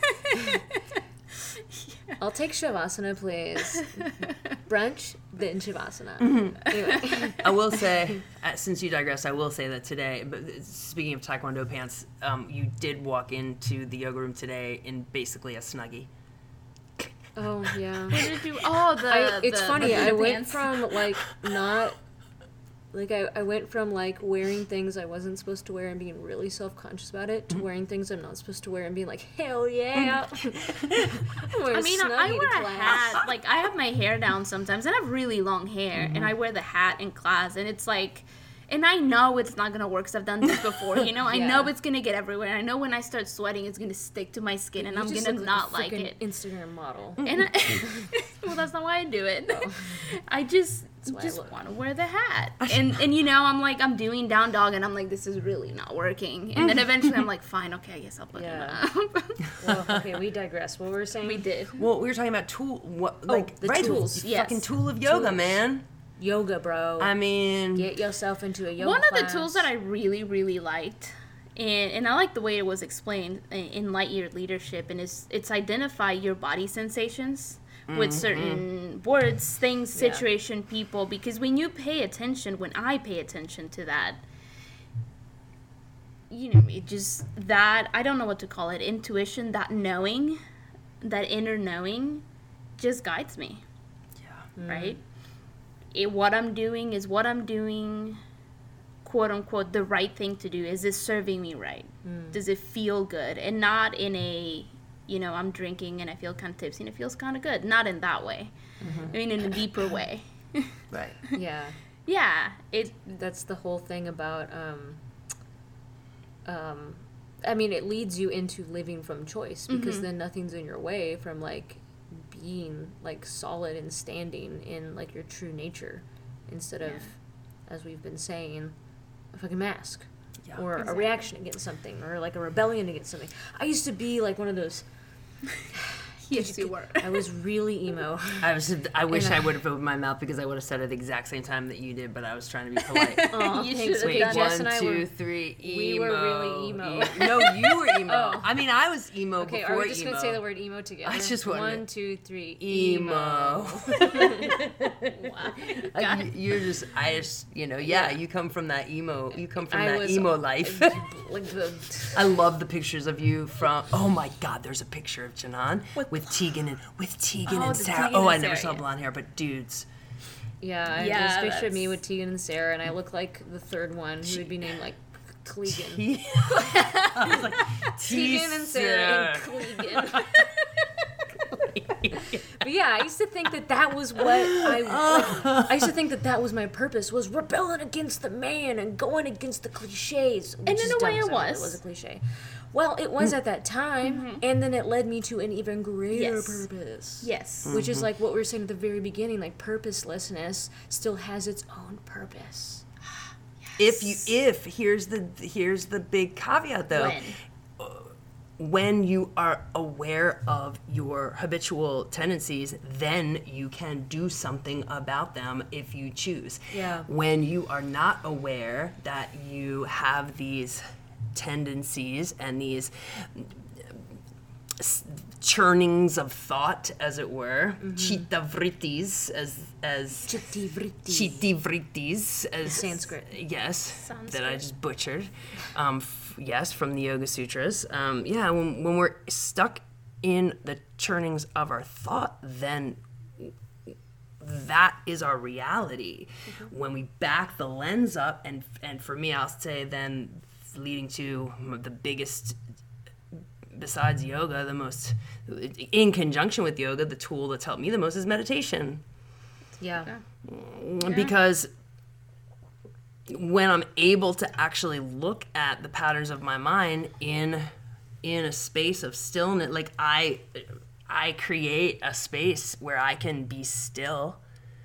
yeah. I'll take Shavasana, please. Brunch, then Shavasana. Mm-hmm. Anyway. I will say, uh, since you digressed, I will say that today, but speaking of Taekwondo pants, um, you did walk into the yoga room today in basically a Snuggie. Oh, yeah. What did you, oh, the, I, It's the, funny, the I went pants. from, like, not... Like, I, I went from, like, wearing things I wasn't supposed to wear and being really self-conscious about it to wearing things I'm not supposed to wear and being like, hell yeah. I mean, I wear a hat. Like, I have my hair down sometimes, and I have really long hair, mm-hmm. and I wear the hat in class, and it's like... And I know it's not going to work because I've done this before, you know? I yeah. know it's going to get everywhere. I know when I start sweating, it's going to stick to my skin, and you I'm going to to not like, like it. Instagram model. And I, well, that's not why I do it. Oh. I just just want to wear the hat. And, and, you know, I'm like, I'm doing down dog, and I'm like, this is really not working. And then eventually I'm like, fine, okay, I guess I'll put yeah. them up. Well, okay, we digress. What were we saying? We did. Well, we were talking about tool, what, like, oh, the right, tools. Yes. Fucking tool of yoga, tools. man. Yoga, bro. I mean... Get yourself into a yoga One class. of the tools that I really, really liked And, and I like the way it was explained in, in Light Year Leadership, and it's, it's identify your body sensations with certain words, things, situation, yeah. people, because when you pay attention, when I pay attention to that, you know, it just, that, I don't know what to call it, intuition, that knowing, that inner knowing just guides me. Yeah. Mm. Right? It, what I'm doing is what I'm doing, quote unquote, the right thing to do. Is this serving me right? Mm. Does it feel good? And not in a, you know, I'm drinking and I feel kind of tipsy and it feels kind of good. Not in that way. Mm-hmm. I mean, in a deeper way. Right. Yeah. Yeah. It. That's the whole thing about, um, um, I mean, it leads you into living from choice, because mm-hmm. then nothing's in your way from, like, being, like, solid and standing in, like, your true nature, instead of, yeah. as we've been saying, a fucking mask. Yeah, or exactly. a reaction against something, or like a rebellion against something. I used to be like one of those. Yes, you were. I was really emo. I was. I wish I, I would have opened my mouth, because I would have said it at the exact same time that you did, but I was trying to be polite. Oh, you should have. Wait, done one, Jess and I two, were, three. Emo. We were really emo. E- no, you were emo. Oh. I mean, I was emo okay, before emo. Okay, are we just emo. gonna say the word emo together? I just wanted one, two, three. Emo. Wow. Uh, you, you're just. I just. You know. Yeah, yeah. You come from that emo. You come from I that was, emo life. Like the. I love the pictures of you from. Oh my God! There's a picture of Janan with, with Tegan and with Tegan oh, and Sarah. Tegan oh, and I never Sarah, saw yeah. blonde hair, but dudes. Yeah, yeah, there's a picture that's... of me with Tegan and Sarah, and I look like the third one, who would be named like Clegan. T- I was like, Tegan and Sarah and Clegan. But yeah, I used to think that that was what I. Like, I used to think that that was my purpose, was rebelling against the man and going against the cliches. And in a way, it was. It was a cliche. Well, it was at that time, mm-hmm. and then it led me to an even greater yes. purpose. Yes. Which mm-hmm. is like what we were saying at the very beginning, like purposelessness still has its own purpose. If you, if here's the here's the big caveat though. When? When you are aware of your habitual tendencies, then you can do something about them if you choose. Yeah. When you are not aware that you have these tendencies and these churnings of thought, as it were, mm-hmm. chittavrittis, as as chittivrittis, chittivrittis, as Sanskrit. Yes, Sanskrit. That I just butchered. Um, f- yes, from the Yoga Sutras. Um, yeah, when when we're stuck in the churnings of our thought, then that is our reality. Mm-hmm. When we back the lens up, and and for me, I'll say then leading to the biggest. Besides yoga, the most, in conjunction with yoga, the tool that's helped me the most is meditation. Yeah. yeah. Because when I'm able to actually look at the patterns of my mind in in a space of stillness, like I I create a space where I can be still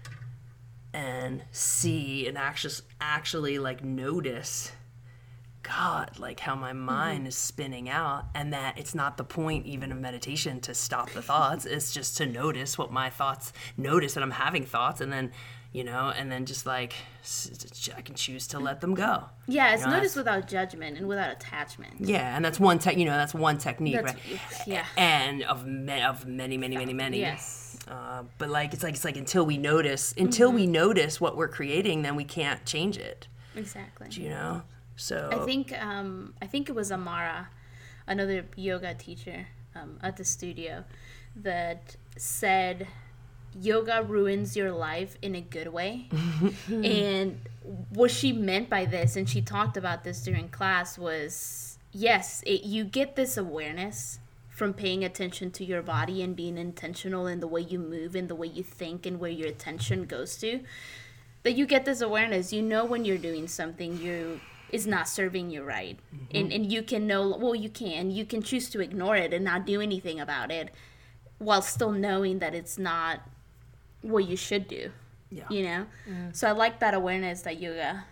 and see and actually actually like notice God, like how my mind mm-hmm. is spinning out, and that it's not the point even of meditation to stop the thoughts. It's just to notice what my thoughts, notice that I'm having thoughts, and then, you know, and then just like, I can choose to let them go. Yeah, it's you know, notice without judgment and without attachment. Yeah, and that's one tech, you know, that's one technique, that's, right? Yeah. And of, me- of many, many, many, many. Yes. Uh, but like, it's like, it's like until we notice, until mm-hmm. we notice what we're creating, then we can't change it. Exactly. Do you know? So I think um, I think it was Amara, another yoga teacher um, at the studio, that said yoga ruins your life in a good way. And what she meant by this, and she talked about this during class, was yes, it, you get this awareness from paying attention to your body and being intentional in the way you move and the way you think and where your attention goes to, that you get this awareness. You know when you're doing something you is not serving you right. Mm-hmm. And and you can know, well, you can. You can choose to ignore it and not do anything about it while still knowing that it's not what you should do. Yeah. You know? Mm. So I like that awareness that yoga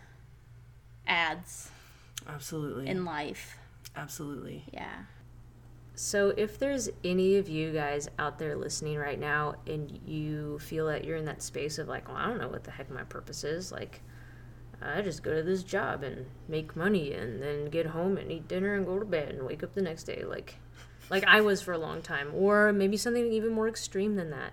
adds. Absolutely. In life. Absolutely. Yeah. So if there's any of you guys out there listening right now and you feel that you're in that space of like, well, I don't know what the heck my purpose is, like, I just go to this job and make money and then get home and eat dinner and go to bed and wake up the next day like like I was for a long time, or maybe something even more extreme than that.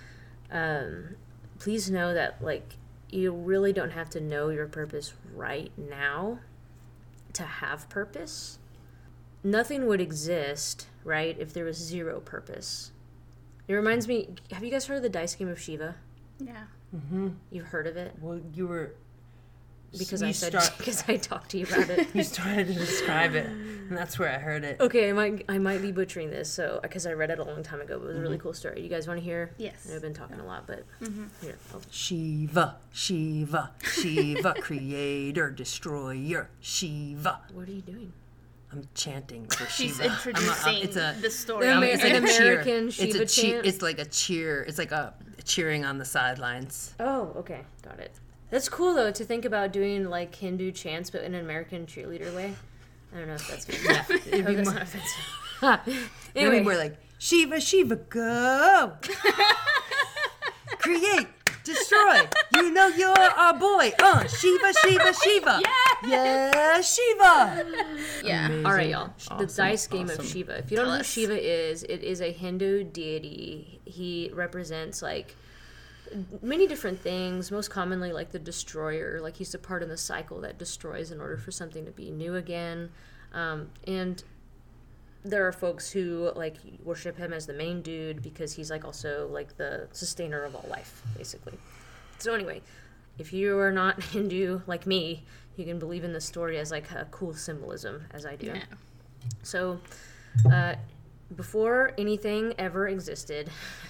Um, please know that like you really don't have to know your purpose right now to have purpose. Nothing would exist, right, if there was zero purpose. It reminds me, have you guys heard of the dice game of Shiva? Yeah. Mm-hmm. You've heard of it? Well, you were... Because you I said start- because I talked to you about it. You started to describe it, and that's where I heard it. Okay, I might I might be butchering this, so because I read it a long time ago, but it was a really cool story. You guys want to hear? Yes. I've been talking a lot, but Mm-hmm. here. I'll- Shiva, Shiva, Shiva, creator, destroyer, Shiva. What are you doing? I'm chanting for She's Shiva. I'm a- introducing I'm- it's a, the story. The um, Amer- it's like an a cheer. American It's Shiva a cheer. chant? It's like a cheer. It's like a cheering on the sidelines. Oh, okay, got it. That's cool though to think about doing like Hindu chants, but in an American cheerleader way. I don't know if that's good. Yeah, it'd Oh, be that's more, not offensive. it'd be Anyway, more like Shiva, Shiva, go, create, destroy. You know you're our boy. Uh, Shiva, Shiva, Shiva. Yeah. Yeah, Shiva. Yeah. Amazing. all right, y'all. Awesome, The dice game awesome. of Shiva. If you don't Tell know who us. Shiva is, it is a Hindu deity. He represents like many different things, most commonly like the destroyer, like he's a part of the cycle that destroys in order for something to be new again. Um, and there are folks who like worship him as the main dude because he's like also like the sustainer of all life, basically. So anyway, if you are not Hindu like me, you can believe in this story as like a cool symbolism, as I do. Yeah. So, uh, before anything ever existed,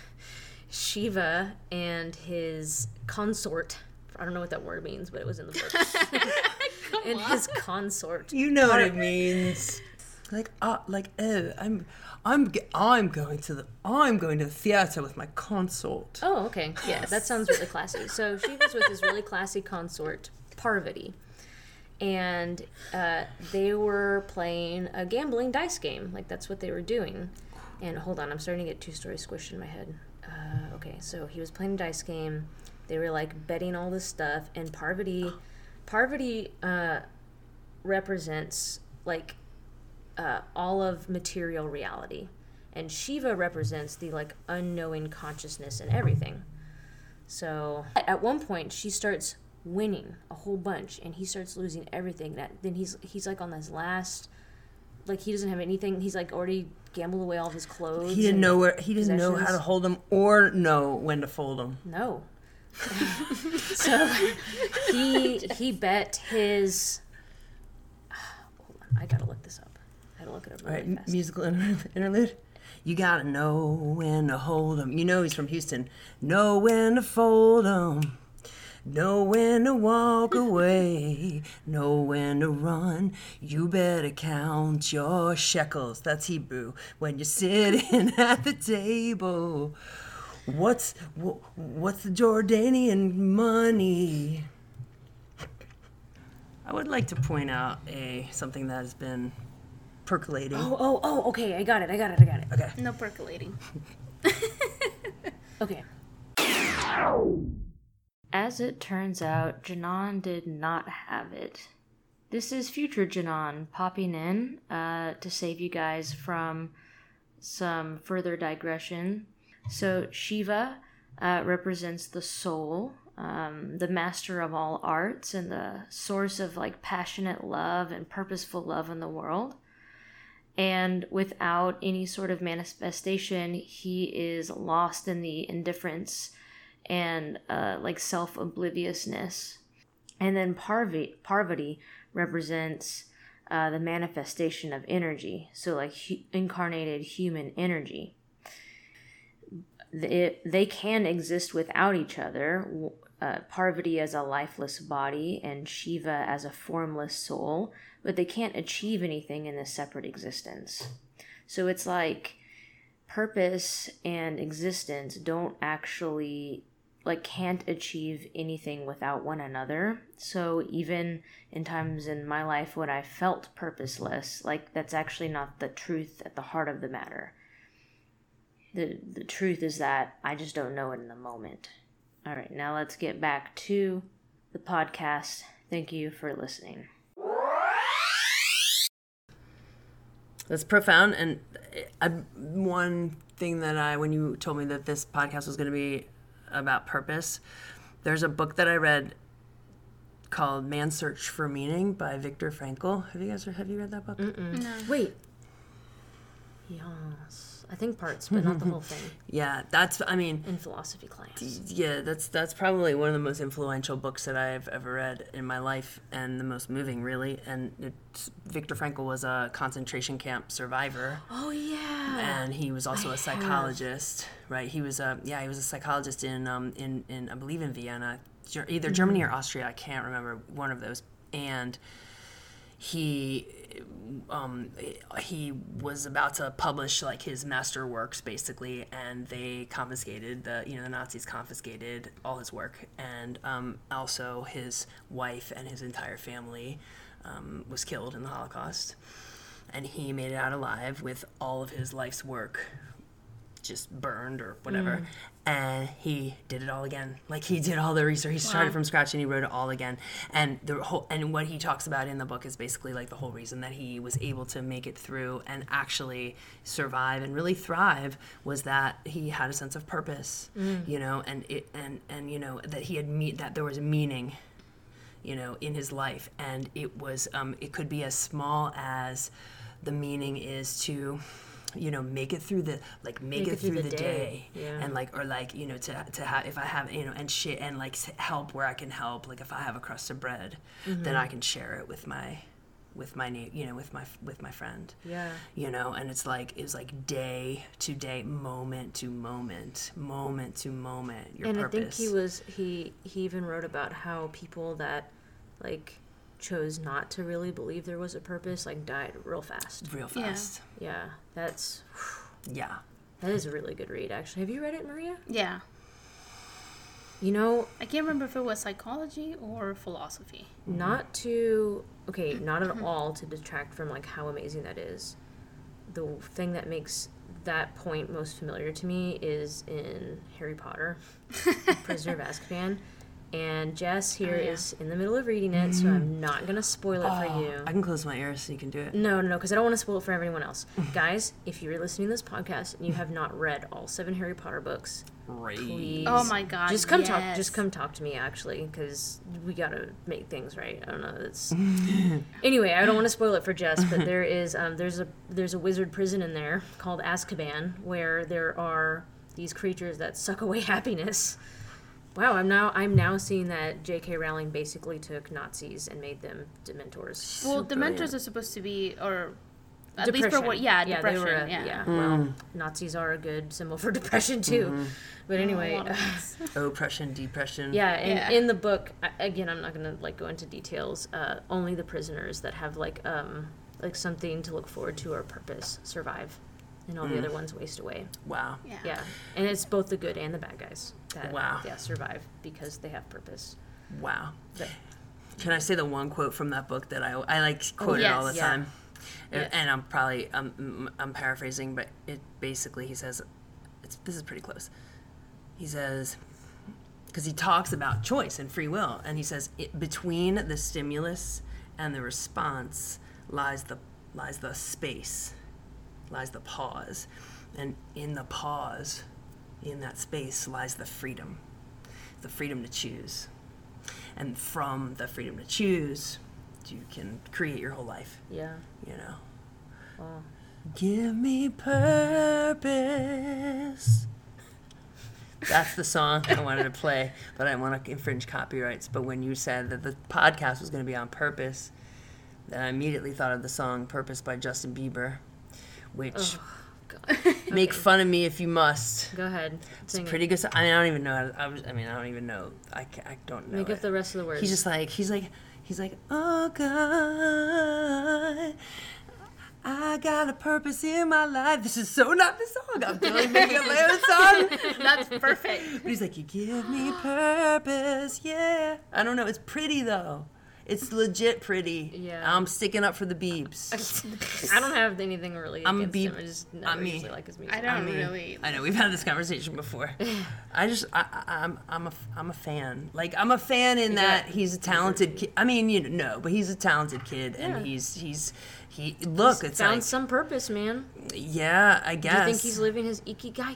Shiva and his consort, I don't know what that word means, but it was in the book. And his consort. You know what it means. Like, uh, like, oh, I'm, I'm, ge- I'm going to the, I'm going to the theater with my consort. Oh, okay. Yeah, that sounds really classy. So Shiva's with his really classy consort, Parvati. And uh, they were playing a gambling dice game. Like, that's what they were doing. And hold on, I'm starting to get two stories squished in my head. Uh, okay, so he was playing a dice game. They were, like, betting all this stuff. And Parvati, Parvati uh, represents, like, uh, all of material reality. And Shiva represents the, like, unknowing consciousness and everything. So at one point, she starts winning a whole bunch, and he starts losing everything. That then he's he's like on this last, like he doesn't have anything. He's like already gambled away all of his clothes. He didn't and know where, he didn't know how to possessions. hold them or know when to fold them. No. So he he bet his. Hold on, I gotta look this up. I gotta look it up All really right, m- fast. musical inter- interlude. You gotta know when to hold 'em. You know he's from Houston. Know when to fold 'em. Know when to walk away. Know when to run. You better count your shekels. That's Hebrew. When you're sitting at the table. What's wh- what's the Jordanian money? I would like to point out a something that has been percolating. Oh oh oh. Okay, I got it. I got it. I got it. Okay. No percolating. Okay. As it turns out, Janan did not have it. This is future Janan popping in uh, to save you guys from some further digression. So Shiva uh, represents the soul, um, the master of all arts, and the source of like passionate love and purposeful love in the world. And without any sort of manifestation, he is lost in the indifference and uh, like self-obliviousness. And then Parvati, Parvati represents uh, the manifestation of energy, so like hu- incarnated human energy. It, they can exist without each other, uh, Parvati as a lifeless body and Shiva as a formless soul, but they can't achieve anything in this separate existence. So it's like purpose and existence don't actually, like, can't achieve anything without one another. So even in times in my life when I felt purposeless, like, that's actually not the truth at the heart of the matter. The, the truth is that I just don't know it in the moment. All right, now let's get back to the podcast. Thank you for listening. That's profound. And I, one thing that I, when you told me that this podcast was going to be about purpose, there's a book that I read called Man's Search for Meaning by Viktor Frankl. Have you guys, have you read that book? Mm-mm. No. Wait. Yes. I think parts, but not the whole thing. Yeah, that's, I mean... In philosophy class. Yeah, that's that's probably one of the most influential books that I've ever read in my life, and the most moving, really. And it's, Viktor Frankl was a concentration camp survivor. Oh, yeah. And he was also I a psychologist, have. right? He was a, yeah, he was a psychologist in, um, in, in I believe in Vienna, either mm-hmm. Germany or Austria, I can't remember, one of those. And he... Um, he was about to publish like his master works basically, and they confiscated the you know the Nazis confiscated all his work, and um, also his wife and his entire family um, was killed in the Holocaust, and he made it out alive with all of his life's work just burned or whatever. Mm. And he did it all again. Like he did all the research. He started wow. from scratch and he wrote it all again. And the whole and what he talks about in the book is basically like the whole reason that he was able to make it through and actually survive and really thrive was that he had a sense of purpose. Mm. You know, and it and and you know that he had me- that there was a meaning, you know, in his life, and it was um it could be as small as the meaning is to you know, make it through the, like, make, make it, it through, through the, the day, day. Yeah. And, like, or, like, you know, to, to have, if I have, you know, and shit, and, like, help where I can help, like, if I have a crust of bread, mm-hmm. then I can share it with my, with my, you know, with my, with my friend. Yeah. You know, and it's, like, it's, like, day to day, moment to moment, moment to moment, your and purpose. And I think he was, he, he even wrote about how people that, like, chose not to really believe there was a purpose, like, died real fast. Real fast. Yeah, yeah that's... Yeah. That is a really good read, actually. Have you read it, Maria? Yeah. You know... I can't remember if it was psychology or philosophy. Not to... Okay, not at all to detract from, like, how amazing that is. The thing that makes that point most familiar to me is in Harry Potter, Prisoner of Azkaban. And Jess here oh, yeah. is in the middle of reading it, so I'm not going to spoil it oh, for you. I can close my ears so you can do it. No, no, no, because I don't want to spoil it for everyone else. Guys, if you're listening to this podcast and you have not read all seven Harry Potter books, Great. please. Oh my God, Just come yes. talk Just come talk to me, actually, because we got to make things right. I don't know. It's Anyway, I don't want to spoil it for Jess, but there is um, there's a there's a wizard prison in there called Azkaban where there are these creatures that suck away happiness. Wow, I'm now I'm now seeing that J K. Rowling basically took Nazis and made them Dementors. Well, so Dementors are supposed to be, or at depression. least for what, yeah, yeah depression. They were a, yeah, yeah. Mm. Well, Nazis are a good symbol for depression too. Mm-hmm. But anyway, oh, oppression, depression. Yeah, and yeah. in the book, again, I'm not gonna like go into details. Uh, only the prisoners that have like um like something to look forward to or purpose survive. And all mm. the other ones waste away. Wow. Yeah. yeah. And it's both the good and the bad guys that wow. yeah, survive because they have purpose. Wow. But, Can I say the one quote from that book that I, I like quote oh, it yes, all the yeah. time? Yes. And I'm probably, I'm, I'm paraphrasing, but it basically, he says, it's, this is pretty close. He says, because he talks about choice and free will, and he says, it, between the stimulus and the response lies the lies the space. lies the pause, and in the pause, in that space, lies the freedom, the freedom to choose, and from the freedom to choose, you can create your whole life. Yeah. You know. Wow. Give me purpose. That's the song I wanted to play, but I didn't want to infringe copyrights. But when you said that the podcast was going to be on purpose, then I immediately thought of the song "Purpose" by Justin Bieber. Which oh, God. make okay. fun of me if you must. Go ahead. It's a pretty it. good. I mean, I don't even know. How to, I, was, I mean, I don't even know. I, I don't know. Make it. up the rest of the words. He's just like he's like he's like oh God, I got a purpose in my life. This is so not the song. I'm totally making up my own song. That's perfect. But he's like, you give me purpose, yeah. I don't know. It's pretty though. It's legit pretty. Yeah. I'm sticking up for the Biebs. I don't have anything really I'm a against Bieb- him. I just never I mean, usually like his music. I don't I mean, really. I know we've had this conversation before. I just, I, I, I'm, I'm a, I'm a fan. Like I'm a fan in that got- he's a talented kid. I mean, you know, no, but he's a talented kid, Yeah. and he's, he's, he. Look, it's Found like, some purpose, man. yeah, I Do guess. you think he's living his ikigai?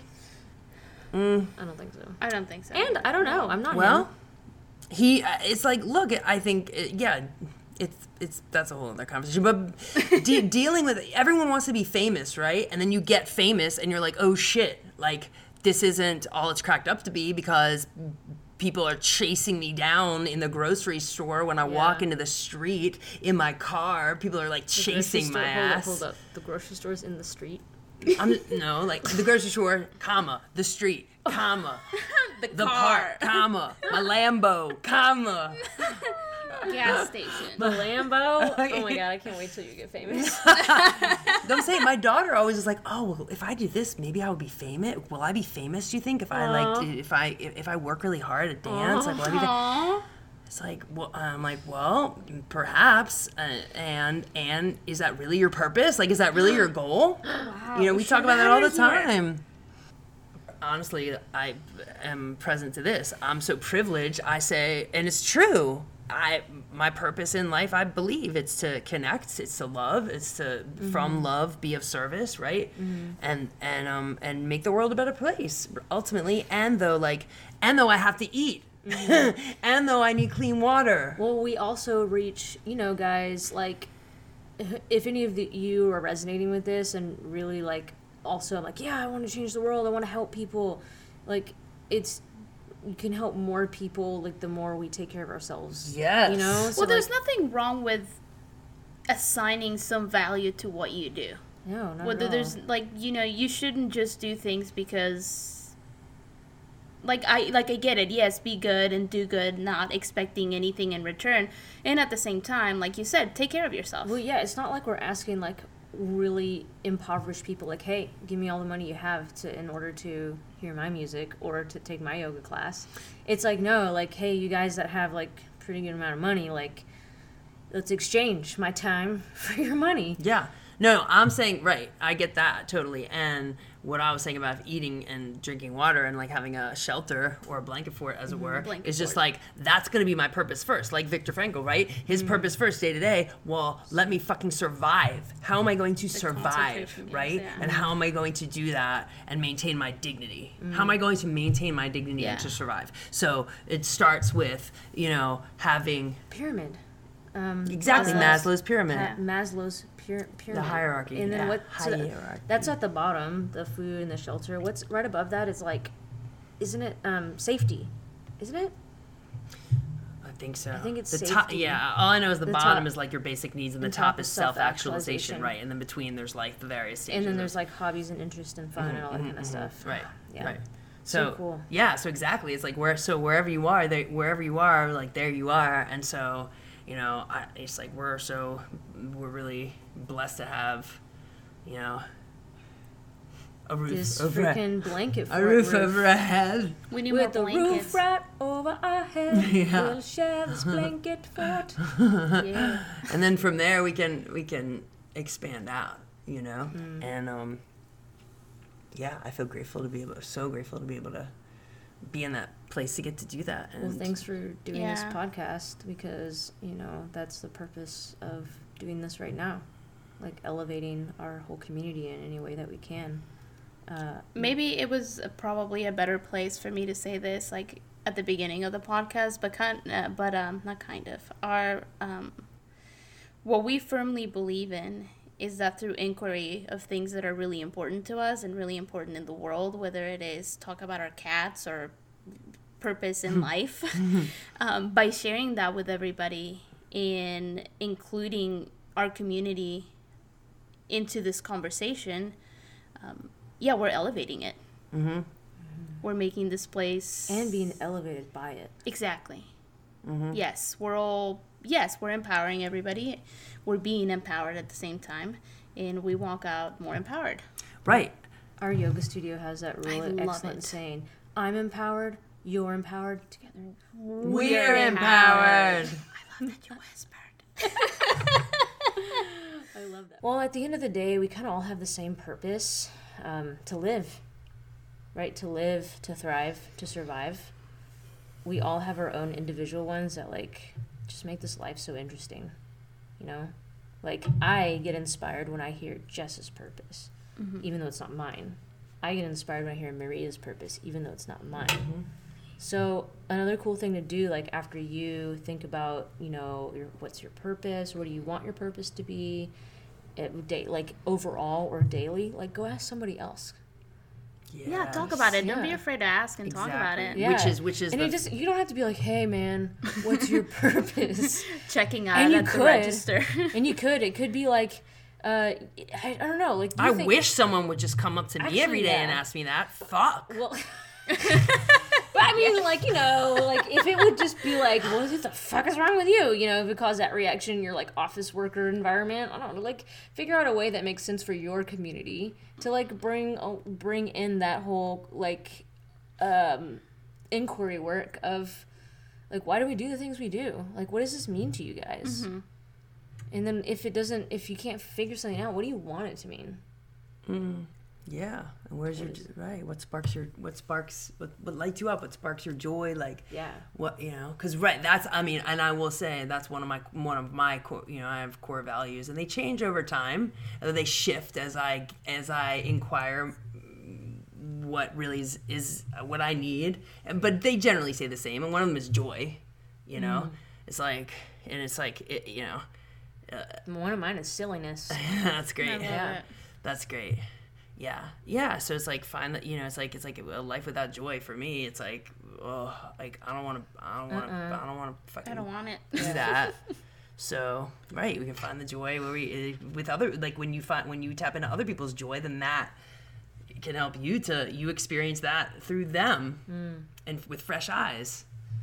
I don't think so. I don't think so. And I don't know. I'm not Well, him. he. uh, It's like, look, I think, uh, yeah. It's it's that's a whole other conversation. But de- dealing with everyone wants to be famous, right? And then you get famous, and you're like, oh shit, like this isn't all it's cracked up to be because people are chasing me down in the grocery store when I walk Yeah. into the street in my car. People are like The grocery chasing store- my hold ass. Up, hold up. The grocery store's in the street. I'm no like the grocery store, comma the street, comma the, the car, park, comma my Lambo, comma. gas station. The Lambo. Oh my god, I can't wait till you get famous. Don't say it. My daughter always is like, oh, well, if I do this, maybe I would be famous. Will I be famous? Do you think if I like, do- if I if, if I work really hard at dance, like, will I be famous? Aww. It's like, well, I'm like, well, perhaps, uh, and and is that really your purpose? Like, is that really your goal? Wow, You know, we should talk about that have all the her here. time. Honestly, I am present to this. I'm so privileged. I say, and it's true. I my purpose in life, I believe, it's to connect, it's to love, it's to Mm-hmm. from love be of service, right? And and um and make the world a better place ultimately. And though like, and though I have to eat, and though I need clean water. Well, we also reach, you know, guys, like, if any of the, you are resonating with this and really, like, also, I'm like, yeah, I want to change the world, I want to help people, like, it's, you can help more people, like, the more we take care of ourselves. Yes. You know? So, Well, there's like, nothing wrong with assigning some value to what you do. no, not Whether at there's all. like, you know, you shouldn't just do things because like I like I get it. Yes, be good and do good, not expecting anything in return. And at the same time, like you said, take care of yourself. Well, yeah, it's not like we're asking, like, really impoverished people, like, hey, give me all the money you have to in order to hear my music or to take my yoga class. It's like, no, like, hey, you guys that have, like, pretty good amount of money, like, let's exchange my time for your money. Yeah. No, I'm saying, right, I get that totally. And what I was saying about eating and drinking water and like having a shelter or a blanket fort, as it were, Blanket is just fort. like, that's going to be my purpose first. Like Viktor Frankl, right? His purpose first day to day, well, let me fucking survive. How am I going to survive, concentration camps, right? yeah. And how am I going to do that and maintain my dignity? How am I going to maintain my dignity Yeah. and to survive? So it starts with, you know, having Pyramid. Um, exactly Maslow's- Maslow's pyramid. Pa- Maslow's pyra- pyramid. The hierarchy, And then yeah. what? so that- Hierarchy. that's at the bottom, the food and the shelter. What's right above that is like, isn't it um, safety? Isn't it? I think so. I think it's the top. safety. Yeah, all I know is the, The bottom top- is like your basic needs, and the and top, top is is self-actualization, self-actualization. right? And then between there's like the various stages. And then of- there's like hobbies and interest and fun and all that kind of stuff. Mm-hmm, right, Yeah. right. So So, cool. yeah, so exactly, it's like where so wherever you are, there wherever you are, like there you are, and so you know, I, it's like we're so we're really blessed to have, you know, a roof This over freaking blanket fort a roof, roof. over our head. We need With the more blankets. roof right over our head, Yeah. we'll share this blanket fort. Yeah. And then from there we can we can expand out, you know, Mm. and um, yeah, I feel grateful to be able, so grateful to be able to be in that place to get to do that. And Well, thanks for doing this Yeah. podcast because, you know, that's the purpose of doing this right now. Like elevating our whole community in any way that we can. Uh, Maybe it was probably a better place for me to say this, like at the beginning of the podcast, but kind, uh, but um, not kind of. Our um, what we firmly believe in is that through inquiry of things that are really important to us and really important in the world, whether it is talk about our cats or purpose in life, um, by sharing that with everybody and including our community into this conversation, um, yeah, we're elevating it. Mm-hmm. We're making this place and being elevated by it. exactly. Mm-hmm. Yes, we're all yes, we're empowering everybody. We're being empowered at the same time, and we walk out more empowered. Right. Our yoga studio has that I really love excellent it. saying, I'm empowered, you're empowered, together. We're empowered. I love that you whispered. I love that. Well, at the end of the day, we kind of all have the same purpose, um, to live, right? To live, to thrive, to survive. We all have our own individual ones that, like, just make this life so interesting, you know? Like, I get inspired when I hear Jess's purpose, mm-hmm. even though it's not mine. I get inspired when I hear Maria's purpose, even though it's not mine. Mm-hmm. So another cool thing to do, like, after you think about, you know, your, what's your purpose, what do you want your purpose to be, it, day, like, overall or daily, like, go ask somebody else. Yes. Yeah, talk about it. Don't yeah. be afraid to ask and exactly. talk about it. Yeah. Which is which is and the... you just you don't have to be like, hey man, what's your purpose? Checking out and you at could, the register. And you could. It could be like, uh, I, I don't know. Like I think, wish someone would just come up to me actually, every day yeah. and ask me that. Fuck. Well. But I mean, like, you know, like, if it would just be like, what the fuck is wrong with you? You know, if it caused that reaction in your, like, office worker environment, I don't know, like, figure out a way that makes sense for your community to, like, bring bring in that whole, like, um, inquiry work of, like, why do we do the things we do? Like, what does this mean to you guys? Mm-hmm. And then if it doesn't, if you can't figure something out, what do you want it to mean? Mm. Yeah, and where's your right? What sparks your what sparks what, what lights you up? What sparks your joy? Like yeah, what you know? Because right, that's I mean, and I will say that's one of my one of my core, you know I have core values, and they change over time. They shift as I as I inquire what really is, is what I need, and but they generally stay the same. And one of them is joy. You know, mm. it's like and it's like it, you know. Uh, one of mine is silliness. That's great. Yeah, that's great. Yeah, yeah. So it's like find that you know, it's like it's like a life without joy for me. It's like, oh, like I don't want to, I don't want to, uh-uh. I don't want to fucking. I don't want it. Do that. So right, we can find the joy where we with other like when you find when you tap into other people's joy, then that can help you to you experience that through them mm. and with fresh eyes.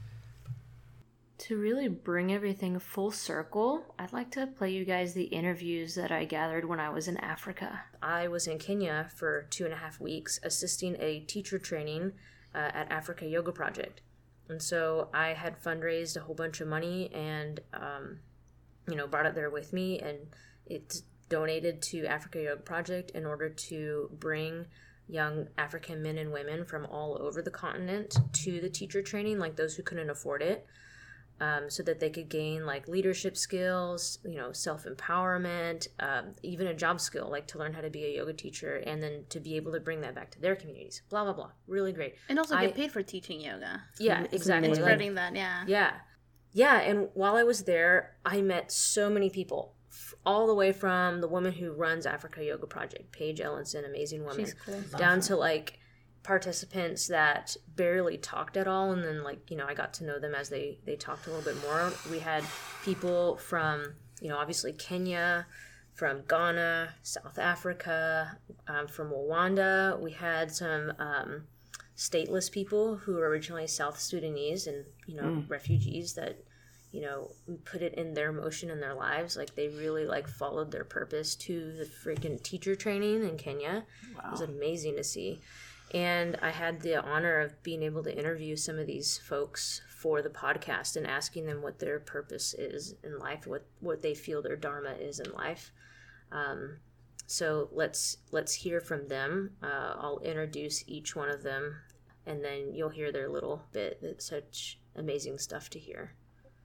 To really bring everything full circle, I'd like to play you guys the interviews that I gathered when I was in Africa. I was in Kenya for two and a half weeks assisting a teacher training uh, at Africa Yoga Project. And so I had fundraised a whole bunch of money and, um, you know, brought it there with me, and it's donated to Africa Yoga Project in order to bring young African men and women from all over the continent to the teacher training, like those who couldn't afford it. Um, so that they could gain like leadership skills, you know, self-empowerment, um, even a job skill, like to learn how to be a yoga teacher, and then to be able to bring that back to their communities. Blah, blah, blah. Really great. And also I, get paid for teaching yoga. Yeah, exactly. And spreading like, that, yeah. Yeah. Yeah, and while I was there, I met so many people, all the way from the woman who runs Africa Yoga Project, Paige Ellenson, amazing woman, She's cool. down to like participants that barely talked at all, and then like you know I got to know them as they they talked a little bit more. We had people from you know obviously Kenya, from Ghana, South Africa, um, from Rwanda. We had some um, stateless people who were originally South Sudanese and you know mm. refugees that you know put it in their motion in their lives. Like they really like followed their purpose to the freaking teacher training in Kenya. Wow. It was amazing to see. And I had the honor of being able to interview some of these folks for the podcast and asking them what their purpose is in life, what, what they feel their dharma is in life. Um, so let's let's hear from them. Uh, I'll introduce each one of them, and then you'll hear their little bit. It's such amazing stuff to hear.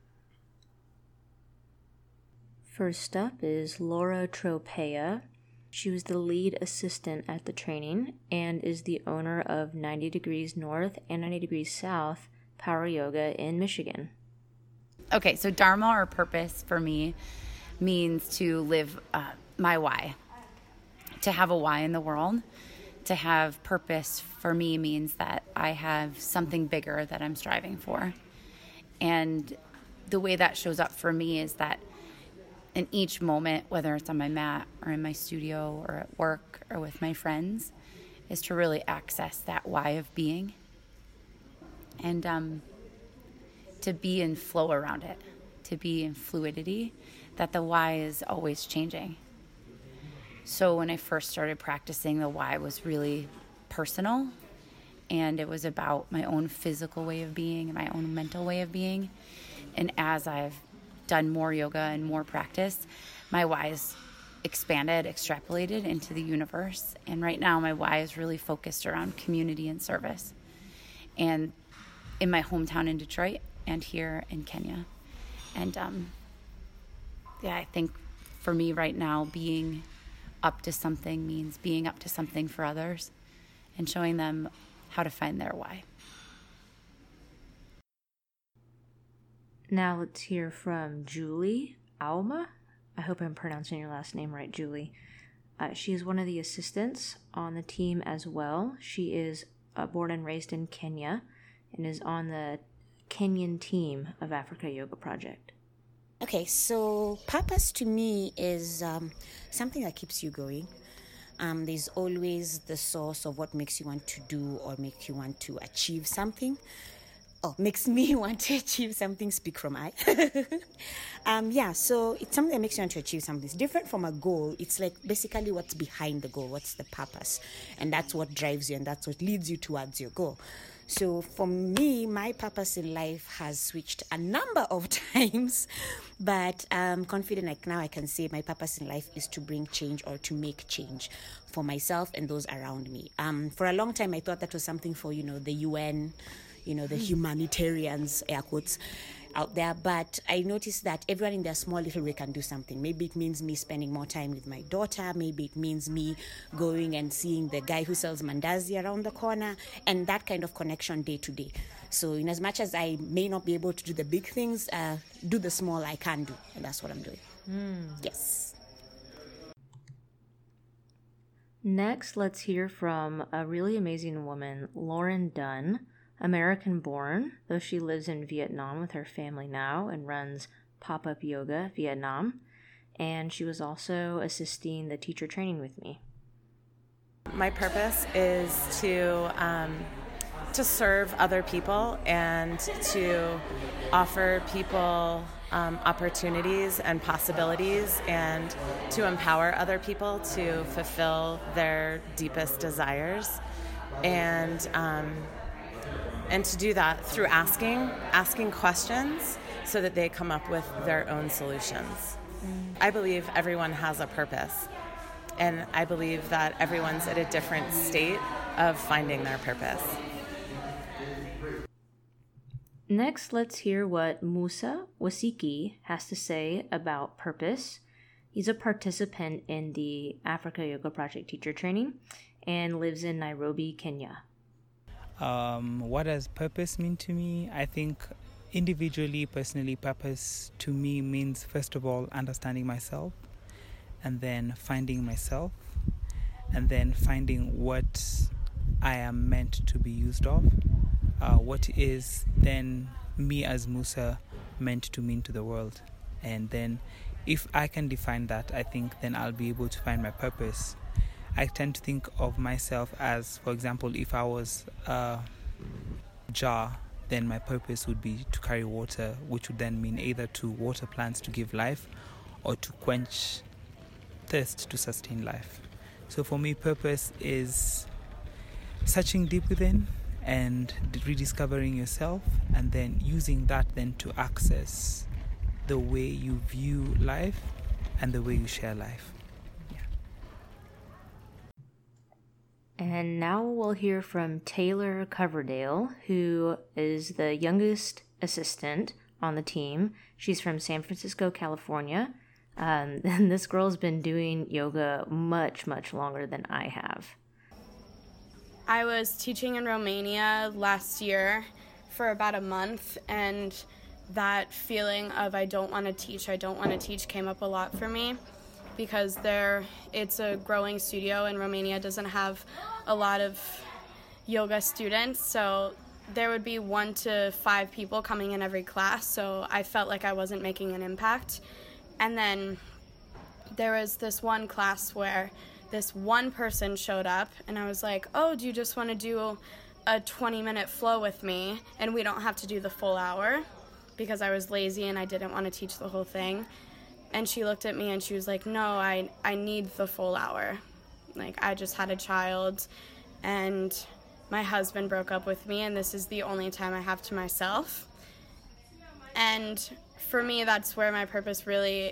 First up is Laura Tropea. She was the lead assistant at the training and is the owner of ninety Degrees North and ninety Degrees South Power Yoga in Michigan. Okay, so Dharma or purpose for me means to live uh, my why. To have a why in the world. To have purpose for me means that I have something bigger that I'm striving for. And the way that shows up for me is that in each moment, whether it's on my mat or in my studio or at work or with my friends, is to really access that why of being and um, to be in flow around it, to be in fluidity, that the why is always changing. So when I first started practicing, the why was really personal, and it was about my own physical way of being and my own mental way of being. And as I've done more yoga and more practice, my why is expanded, extrapolated into the universe. And right now my why is really focused around community and service. And in my hometown in Detroit and here in Kenya. And um, yeah, I think for me right now, being up to something means being up to something for others and showing them how to find their why. Now let's hear from Julie Alma. I hope I'm pronouncing your last name right, Julie. Uh, she is one of the assistants on the team as well. She is uh, born and raised in Kenya and is on the Kenyan team of Africa Yoga Project. Okay, so purpose to me is um, something that keeps you going. Um, there's always the source of what makes you want to do or make you want to achieve something. Oh, makes me want to achieve something, speak from I. um, yeah, so it's something that makes you want to achieve something. It's different from a goal. It's like basically what's behind the goal, what's the purpose. And that's what drives you and that's what leads you towards your goal. So for me, my purpose in life has switched a number of times, but I'm confident like now I can say my purpose in life is to bring change or to make change for myself and those around me. Um, for a long time, I thought that was something for, you know, the U N, you know, the humanitarians, air quotes, out there. But I noticed that everyone in their small little way can do something. Maybe it means me spending more time with my daughter. Maybe it means me going and seeing the guy who sells mandazi around the corner, and that kind of connection day to day. So in as much as I may not be able to do the big things, uh, do the small I can do. And that's what I'm doing. Mm. Yes. Next, let's hear from a really amazing woman, Lauren Dunn. American-born, though she lives in Vietnam with her family now and runs Pop-Up Yoga Vietnam, and she was also assisting the teacher training with me. My purpose is to um, to serve other people and to offer people um, opportunities and possibilities and to empower other people to fulfill their deepest desires. And um, And to do that through asking, asking questions so that they come up with their own solutions. Mm. I believe everyone has a purpose. And I believe that everyone's at a different state of finding their purpose. Next, let's hear what Musa Wasiki has to say about purpose. He's a participant in the Africa Yoga Project teacher training and lives in Nairobi, Kenya. Um, what does purpose mean to me? I think individually, personally, purpose to me means, first of all, understanding myself, and then finding myself, and then finding what I am meant to be used of. Uh, what is then me as Musa meant to mean to the world. And then if I can define that, I think then I'll be able to find my purpose. I tend to think of myself as, for example, if I was a jar, then my purpose would be to carry water, which would then mean either to water plants to give life or to quench thirst to sustain life. So for me, purpose is searching deep within and rediscovering yourself, and then using that then to access the way you view life and the way you share life. And now we'll hear from Taylor Coverdale, who is the youngest assistant on the team. She's from San Francisco, California. Um, and this girl's been doing yoga much, much longer than I have. I was teaching in Romania last year for about a month, and that feeling of I don't want to teach, I don't want to teach came up a lot for me. Because there, it's a growing studio, and Romania doesn't have a lot of yoga students, so there would be one to five people coming in every class, so I felt like I wasn't making an impact. And then there was this one class where this one person showed up, and I was like, oh, do you just want to do a twenty-minute flow with me, and we don't have to do the full hour? Because I was lazy and I didn't want to teach the whole thing. And she looked at me and she was like, no, I, I need the full hour. Like, I just had a child and my husband broke up with me, and this is the only time I have to myself. And for me, that's where my purpose really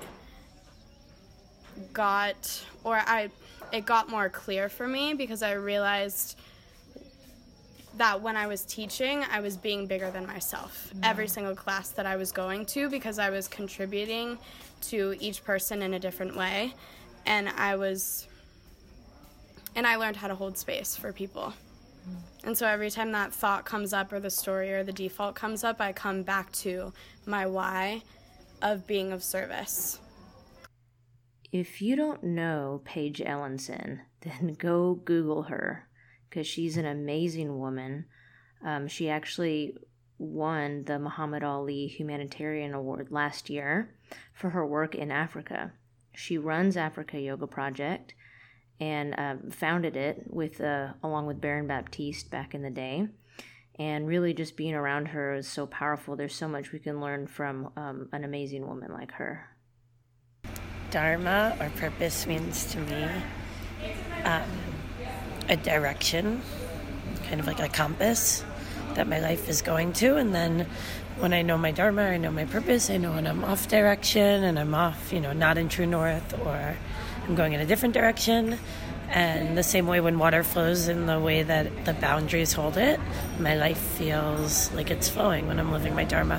got, or I, it got more clear for me, because I realized that when I was teaching, I was being bigger than myself. Mm. Every single class that I was going to, because I was contributing to each person in a different way, and I was, and I learned how to hold space for people. Mm. And so every time that thought comes up, or the story or the default comes up, I come back to my why of being of service. If you don't know Paige Ellenson, then go Google her, because she's an amazing woman. Um, she actually won the Muhammad Ali Humanitarian Award last year for her work in Africa. She runs Africa Yoga Project and uh, founded it with uh, along with Baron Baptiste back in the day. And really just being around her is so powerful. There's so much we can learn from um, an amazing woman like her. Dharma, or purpose, means to me um, a direction, kind of like a compass that my life is going to. And then when I know my Dharma, I know my purpose, I know when I'm off direction and I'm off, you know, not in true north, or I'm going in a different direction. And the same way when water flows in the way that the boundaries hold it, my life feels like it's flowing when I'm living my Dharma.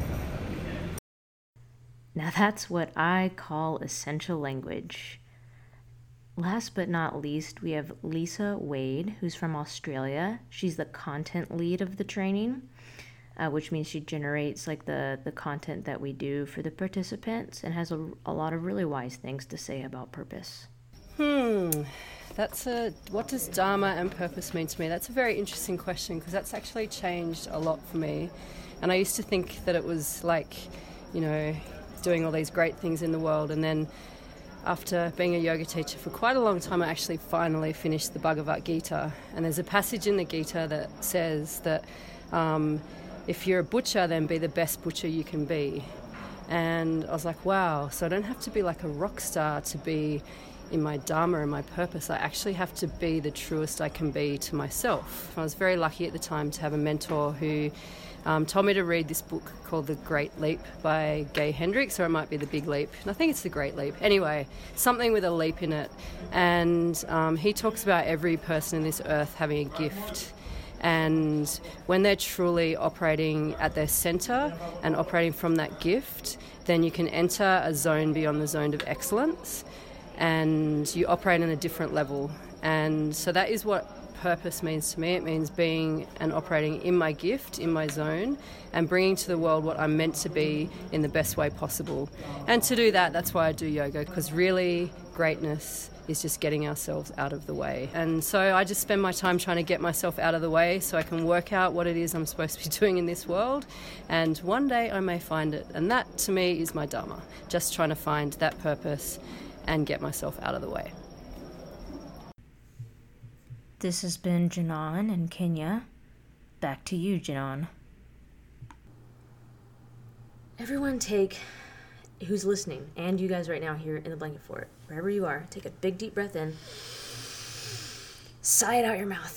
Now that's what I call essential language. Last but not least, we have Lisa Wade, who's from Australia. She's the content lead of the training, uh, which means she generates like the, the content that we do for the participants, and has a, a lot of really wise things to say about purpose. Hmm, that's a, what does Dharma and purpose mean to me? That's a very interesting question, because that's actually changed a lot for me. And I used to think that it was like, you know, doing all these great things in the world, and then after being a yoga teacher for quite a long time, I actually finally finished the Bhagavad Gita. And there's a passage in the Gita that says that um, if you're a butcher, then be the best butcher you can be. And I was like, wow, so I don't have to be like a rock star to be in my Dharma and my purpose. I actually have to be the truest I can be to myself. I was very lucky at the time to have a mentor who Um, told me to read this book called The Great Leap by Gay Hendricks, or it might be The Big Leap. And I think it's The Great Leap. Anyway, something with a leap in it. And um, he talks about every person in this earth having a gift. And when they're truly operating at their center and operating from that gift, then you can enter a zone beyond the zone of excellence, and you operate on a different level. And so that is what purpose means to me. It means being and operating in my gift, in my zone, and bringing to the world what I'm meant to be in the best way possible. And to do that, that's why I do yoga, because really greatness is just getting ourselves out of the way. And so I just spend my time trying to get myself out of the way so I can work out what it is I'm supposed to be doing in this world, and one day I may find it. And that to me is my Dharma, just trying to find that purpose and get myself out of the way. This has been Janan in Kenya. Back to you, Janan. Everyone take, who's listening, and you guys right now here in the blanket fort, wherever you are, take a big deep breath in. Sigh it out your mouth.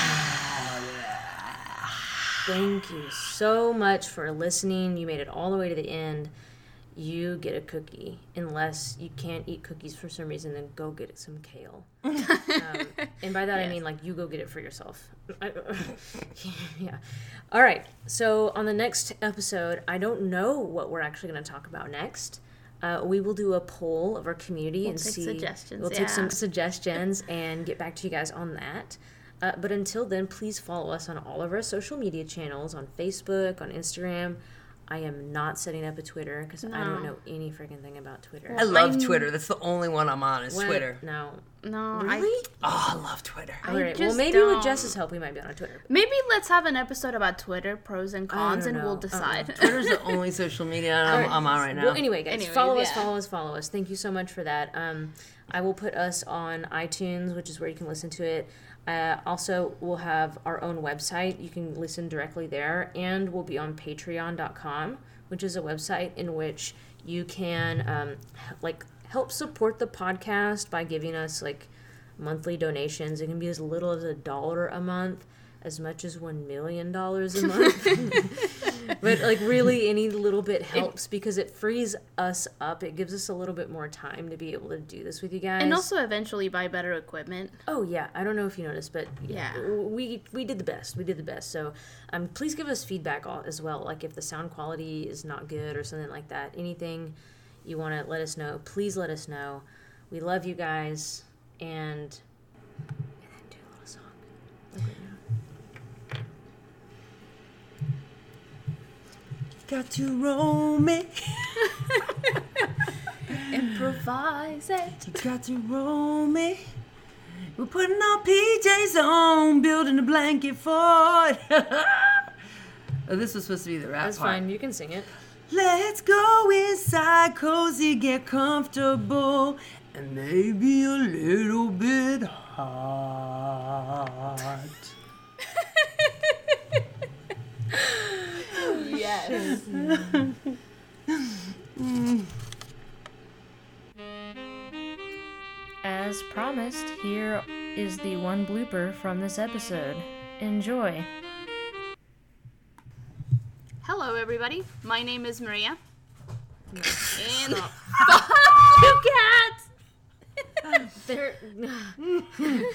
Thank you so much for listening. You made it all the way to the end. You get a cookie. Unless you can't eat cookies for some reason, then go get some kale. um, and by that yes. I mean, like, you go get it for yourself. Yeah. All right. So on the next episode, I don't know what we're actually going to talk about next. Uh, we will do a poll of our community we'll and take see. Suggestions, we'll yeah. take some suggestions and get back to you guys on that. Uh, but until then, please follow us on all of our social media channels, on Facebook, on Instagram. I am not setting up a Twitter because no. I don't know any freaking thing about Twitter. I love I'm, Twitter. That's the only one I'm on is when, Twitter. No. No. Really? I, oh, I love Twitter. All right. Well, maybe don't. with Jess's help, we might be on a Twitter. Maybe let's have an episode about Twitter, pros and cons, and we'll decide. Uh-uh. Twitter's the only social media I'm, right. I'm on right now. Well, anyway, guys, Anyways, follow yeah. us, follow us, follow us. Thank you so much for that. Um, I will put us on iTunes, which is where you can listen to it. Uh, also, we'll have our own website. You can listen directly there, and we'll be on patreon dot com, which is a website in which you can um, like help support the podcast by giving us like monthly donations. It can be as little as a dollar a month, as much as one million dollars a month. But like really any little bit helps because it frees us up. It gives us a little bit more time to be able to do this with you guys. And also eventually buy better equipment. Oh yeah, I don't know if you noticed, but Yeah. we we did the best. We did the best. So um, please give us feedback all, as well. Like if the sound quality is not good or something like that. Anything you want to let us know, please let us know. We love you guys, and, and then do a little song. Like right now. Got to roll me. Improvise it. You got to roll me. We're putting our P Js on, building a blanket fort. Oh, this was supposed to be the rap That's part. fine. You can sing it. Let's go inside, cozy, get comfortable, and maybe a little bit hot. Yes. As promised, here is the one blooper from this episode. Enjoy. Hello, everybody. My name is Maria. And Stop. fuck you, cat. They're